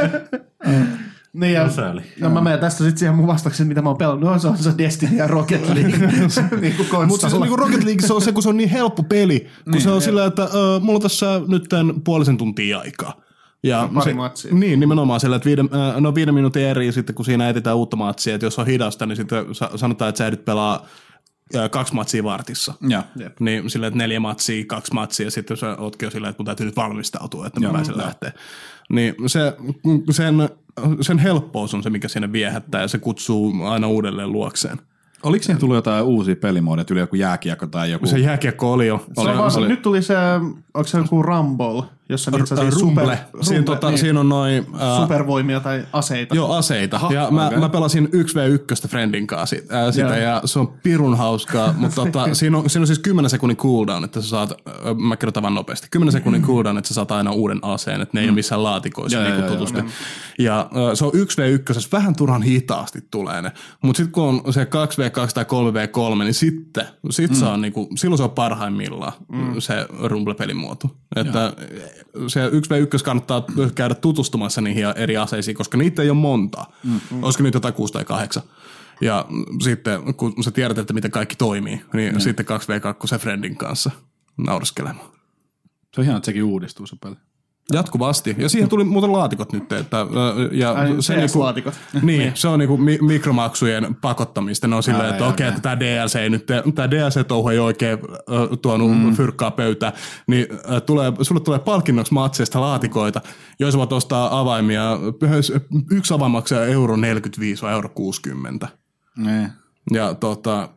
Niin ja, no mä menen tästä sitten siihen mun vastauksen, mitä mä oon pelannut. No se on se Destiny ja Rocket League. niin Mutta siis niin Rocket League se on se, kun se on niin helppo peli. Kun niin, se on sillä, että uh, mulla on tässä nyt tämän puolisen tuntia aikaa. Ja pari se, matsia. Niin, nimenomaan sillä, että viiden, äh, no viiden minuutin eri sitten, kun siinä etsitään uutta matsia, että jos on hidasta, niin sitten sanotaan, että sä ehdit pelaa äh, kaksi matsia vartissa. Ja. Niin sillä, että neljä matsia, kaksi matsia, ja sitten sä ootkin jo sillä, että mun täytyy nyt valmistautua, että mä pääsen lähteä. Niin se, sen, sen helppous on se, mikä siinä viehättää, ja se kutsuu aina uudelleen luokseen. Oliko siinä tullut jotain uusia pelimodeja, yli joku jääkiekko tai joku? Se jääkiekko oli jo. Se oli, oli. Nyt tuli se, onko se joku Rumble, jossa niitä R- super, rumble. Siinä, rumble, tota, niin, siinä on noin Uh, supervoimia tai aseita. Joo, aseita. Aha, ja mä, okay. mä pelasin yksi vastaan yksi friendin kanssa äh, sitä, yeah. ja se on pirun hauskaa, mutta tota, siinä, on, siinä on siis kymmenen sekunnin cooldown, että sä saat, äh, mä kerrotaan vaan nopeasti, kymmenen sekunnin cooldown, että sä saat aina uuden aseen, että ne ei mm. ole missään laatikoissa ja, niin ja, tutusti. Ja, ja. ja äh, se on yksi vastaan yksi, vähän turhan hitaasti tulee ne, mutta sitten kun on se kaksi vastaan kaksi tai kolme vastaan kolme, niin sitten sit mm. se on, niinku, silloin se on parhaimmillaan mm. se rumble-pelin muoto. Että se yksi vastaan yksi kannattaa käydä tutustumassa niihin eri aseisiin, koska niitä ei ole montaa. Mm. Olisiko niitä jotain kuusi tai kahdeksan. Ja sitten kun sä tiedät, että miten kaikki toimii, niin mm. sitten kaksi vastaan kaksi se friendin kanssa nauraskelemaan. Se on hienoa, että sekin uudistuu se peli. Jatkuvasti. Ja siihen tuli muuten laatikot nyt. Että, ja Ai, se C S-laatikot. Niinku, niin, se on niinku mikromaksujen pakottamista. Ne on silleen, että okei, että tämä D L C nyt, tämä D L C-touhu ei oikein uh, tuonut mm. fyrkkaa pöytään, niin uh, tulee, sulle tulee palkinnoksi matseista laatikoita, joissa voit ostaa avaimia. Yksi avain maksaa euro neljäkymmentäviisi vai euro kuusikymmentä. Ne. Ja tota...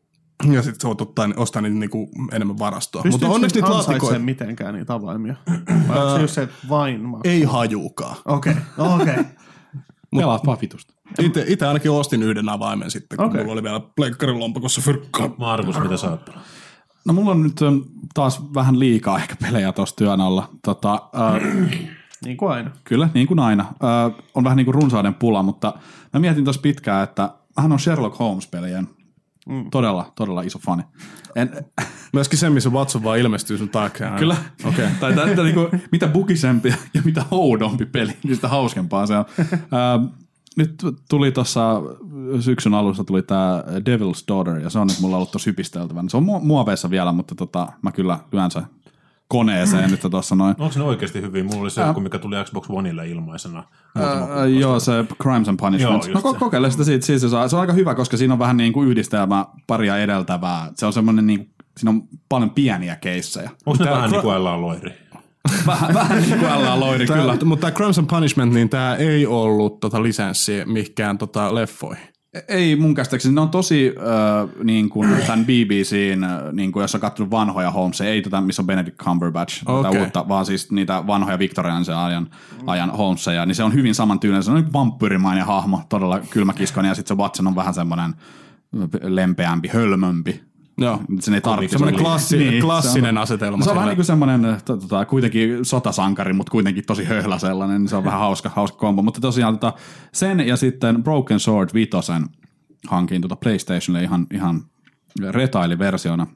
Ja sitten sä voit ottaa, ostaa niitä niinku enemmän varastoa. Pystyykö mutta onneksi niitä laatikoita laatikoita mitenkään niitä avaimia? Vai onko se just se, että vain maksaa? Ei hajuukaan. Okei, okay. okei. Okay. Pelaat vaan vitusta. Itse, itse ainakin ostin yhden avaimen sitten, kun okay. mulla oli vielä pleikkarin lompakossa fyrkkaa. Markus, mitä sä oot pelannut? No mulla on nyt taas vähän liikaa ehkä pelejä tuossa työn alla. Tota, äh, niin kuin aina. Kyllä, niin kuin aina. Äh, on vähän niin kuin runsauden pula, mutta mä mietin tuossa pitkään, että hän on Sherlock Holmes-pelien mm. todella, todella iso fani. En, Myöskin se, missä Watson vaan ilmestyy sun taakse. Kyllä. Okay. Tai, tai, tai, niinku, mitä bukisempi ja mitä oudompi peli, niin sitä hauskempaa se on. Äh, nyt tuli tuossa syksyn alussa tuli tämä Devil's Daughter, ja se on nyt mulla ollut tosi hypisteltävän. Se on muoveissa vielä, mutta tota, mä kyllä lyön se koneeseen nyt tuossa noin. Onko ne oikeasti hyviä? Mulla oli se joku, mikä tuli Xbox Oneille ilmaisena. Ää, joo, se Crimes and Punishment. Joo, no ko- kokeile sitä siitä. Siis se, saa, se on aika hyvä, koska siinä on vähän niin kuin yhdistelmä paria edeltävää. Se on semmoinen, niin, siinä on paljon pieniä keissejä. Onko ne vähän niin kuin L A Loiri? Vähän, vähän niin kuin L A Loiri, tää, kyllä. Mutta tämä Crimes and Punishment, niin tämä ei ollut tota lisenssi mihinkään tota leffoihin. Ei mun käsittääkseni, ne on tosi äh, niin kuin tämän B B C:n, äh, niin kuin jos on katsonut vanhoja Holmesia, ei tätä, missä on Benedict Cumberbatch, okay. tätä uutta, vaan siis niitä vanhoja Victoriansen ajan, ajan Holmesia, niin se on hyvin samantyylinen, se on niin vampyyrimainen hahmo, todella kylmäkiskoinen, ja sitten se Watson on vähän semmoinen lempeämpi, hölmömpi. Joo, sen ei tarvitse. Semmoinen klassi, niin, klassinen se on, asetelma. Se on vähän niin kuin semmoinen tota, kuitenkin sotasankari, mutta kuitenkin tosi höhlä sellainen, niin se on vähän hauska, hauska kombo. Mutta tosiaan tota, sen ja sitten Broken Sword vitosen hankin tota PlayStationille ihan, ihan retailiversiona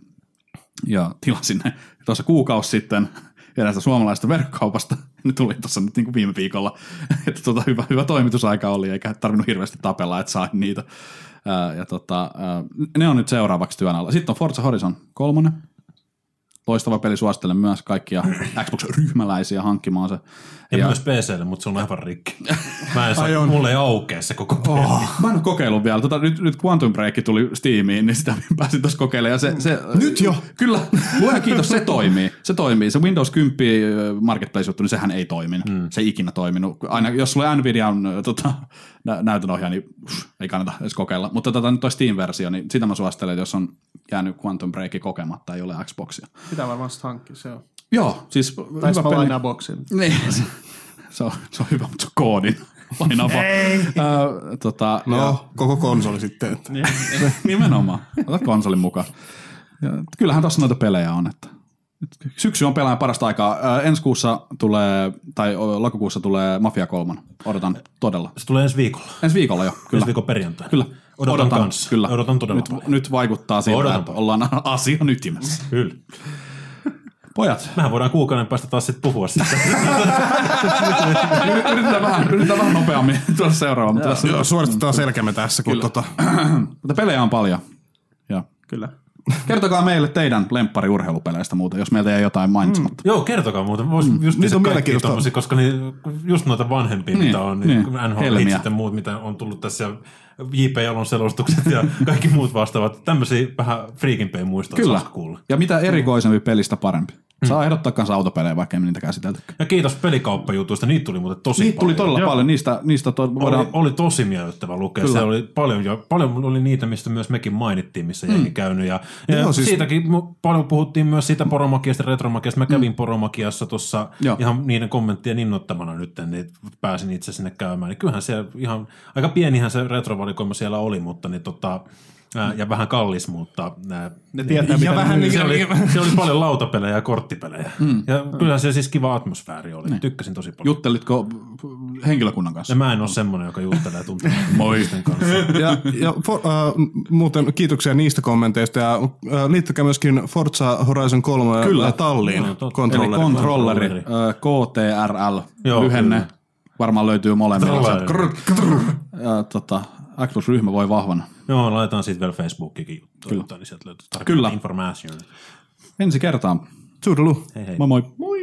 ja tilasin ne tuossa kuukausi sitten eräästä suomalaisesta verkkokaupasta. Ne tuli tuossa nyt niin kuin viime viikolla, että tota, hyvä, hyvä toimitusaika oli, eikä tarvinnut hirveästi tapella, että sain niitä. Ää, ja tota, ää, ne on nyt seuraavaksi työn alla. Sitten on Forza Horizon kolmonen. loistava peli, suosittelen myös kaikkia Xbox-ryhmäläisiä hankkimaan se. Ja, ja myös P C:lle, mutta se on aivan rikki. Mä en saa, mulle ei aukea se koko peli. Oh, mä en ole kokeillut vielä. Tota, nyt, nyt Quantum Break tuli Steamiin, niin sitä pääsin tuossa kokeilemaan. Se, se, nyt jo? Kyllä. Luoja kiitos, se toimii. Se toimii. Se Windows kymmenen Marketplace-juttu, niin sehän ei toiminut. Mm. Se ei ikinä toiminut. Aina jos sulla Nvidian tota, näytönohjaaja, niin uff, ei kannata edes kokeilla. Mutta tota, nyt toi Steam-versio, niin sitä mä suosittelen, jos on jäänyt Quantum Break kokematta, ei ole Xboxia. Pitää varmaan sitten hankkia, se on. Joo, siis tai hyvä peli. Lainaa boksin. Niin, se on, se on hyvä, mutta se on koodin. Lainaa vaan. Ei. Äh, tota, no, ja, koko konsoli sitten. Että. Nimenomaan. Ota konsolin mukaan. Ja, kyllähän tossa noita pelejä on. Että, syksy on pelaajan parasta aikaa. Äh, ensi kuussa tulee, tai lokakuussa tulee Mafia kolme. Odotan todella. Se tulee ensi viikolla. Ensi viikolla jo, kyllä. Ensi viikon perjantaina. Kyllä. Odotan, Odotan kanssa. Kyllä. Odotan todella nyt, nyt vaikuttaa siltä, Odotan että ollaan asian ytimessä. Kyllä. Pojat. Mehän voidaan kuukauden päästä taas sitten puhua sitä. yritetään, vähän, yritetään vähän nopeammin tuossa seuraava. Mutta tässä Joo, suoritetaan selkämme tässä. Kun tota... mutta pelejä on paljon. Ja. Kyllä. Kertokaa meille teidän lemppariurheilupeleistä muuten, jos meiltä ei jotain mainitsematta. Mm. Joo, kertokaa muuten. Vois mm. just Niitä on mielenkiintoista. Tommosia, koska niin, just noita vanhempia, niin, mitä on, niin, N H L ja muut, mitä on tullut tässä, J P Jalon selostukset ja kaikki muut vastaavat. Tämmöisiä vähän freakinpejä muistaa, kyllä. Kuulla. Ja mitä erikoisempi pelistä parempi. Saa ehdottaa kanssa autopelejä, vaikka ei niitä käsiteltykään. Ja kiitos pelikauppajutuista, niitä tuli muuten tosi niitä paljon. Niitä tuli todella paljon, niistä, niistä to, voidaan... oli, oli tosi miellyttävä lukea. Kyllä. Se oli paljon, jo, paljon oli niitä, mistä myös mekin mainittiin, missä mm. jengi käynyt. Ja, ja Joo, siis... siitäkin paljon puhuttiin myös siitä poromakiasta, retromakiasta. Mä kävin mm. poromakiassa tuossa ihan niiden kommenttien innoittamana nyt, niin pääsin itse sinne käymään. Niin kyllähän se ihan, aika pienihän se retrovalikoima siellä oli, mutta niin tota... ja vähän kallis, mutta ne tietää, niin, mitä vähän niin, se, oli, se oli paljon lautapelejä ja korttipelejä. Mm. Ja kyllähän se siis kiva atmosfääri oli. Niin. Tykkäsin tosi paljon. Juttelitko henkilökunnan kanssa? Ja mä en ole semmoinen, joka juttelee tuntuu moisten kanssa. ja, ja for, äh, muuten kiitoksia niistä kommenteista ja äh, liittykää myöskin Forza Horizon kolme Kyllä. talliin. No, kontrolleri. Eli kontrolleri, äh, K T R L, Joo, lyhenne. Kyllä. Varmaan löytyy molemmilla. Ja tota... Xbox-ryhmä voi vahvana. Joo, laitetaan siitä vielä Facebookikin juttuja, niin sieltä löytyy tarkemmin informaation. Ensi kertaan. Toodaloo. Hei hei. Moi moi. Moi.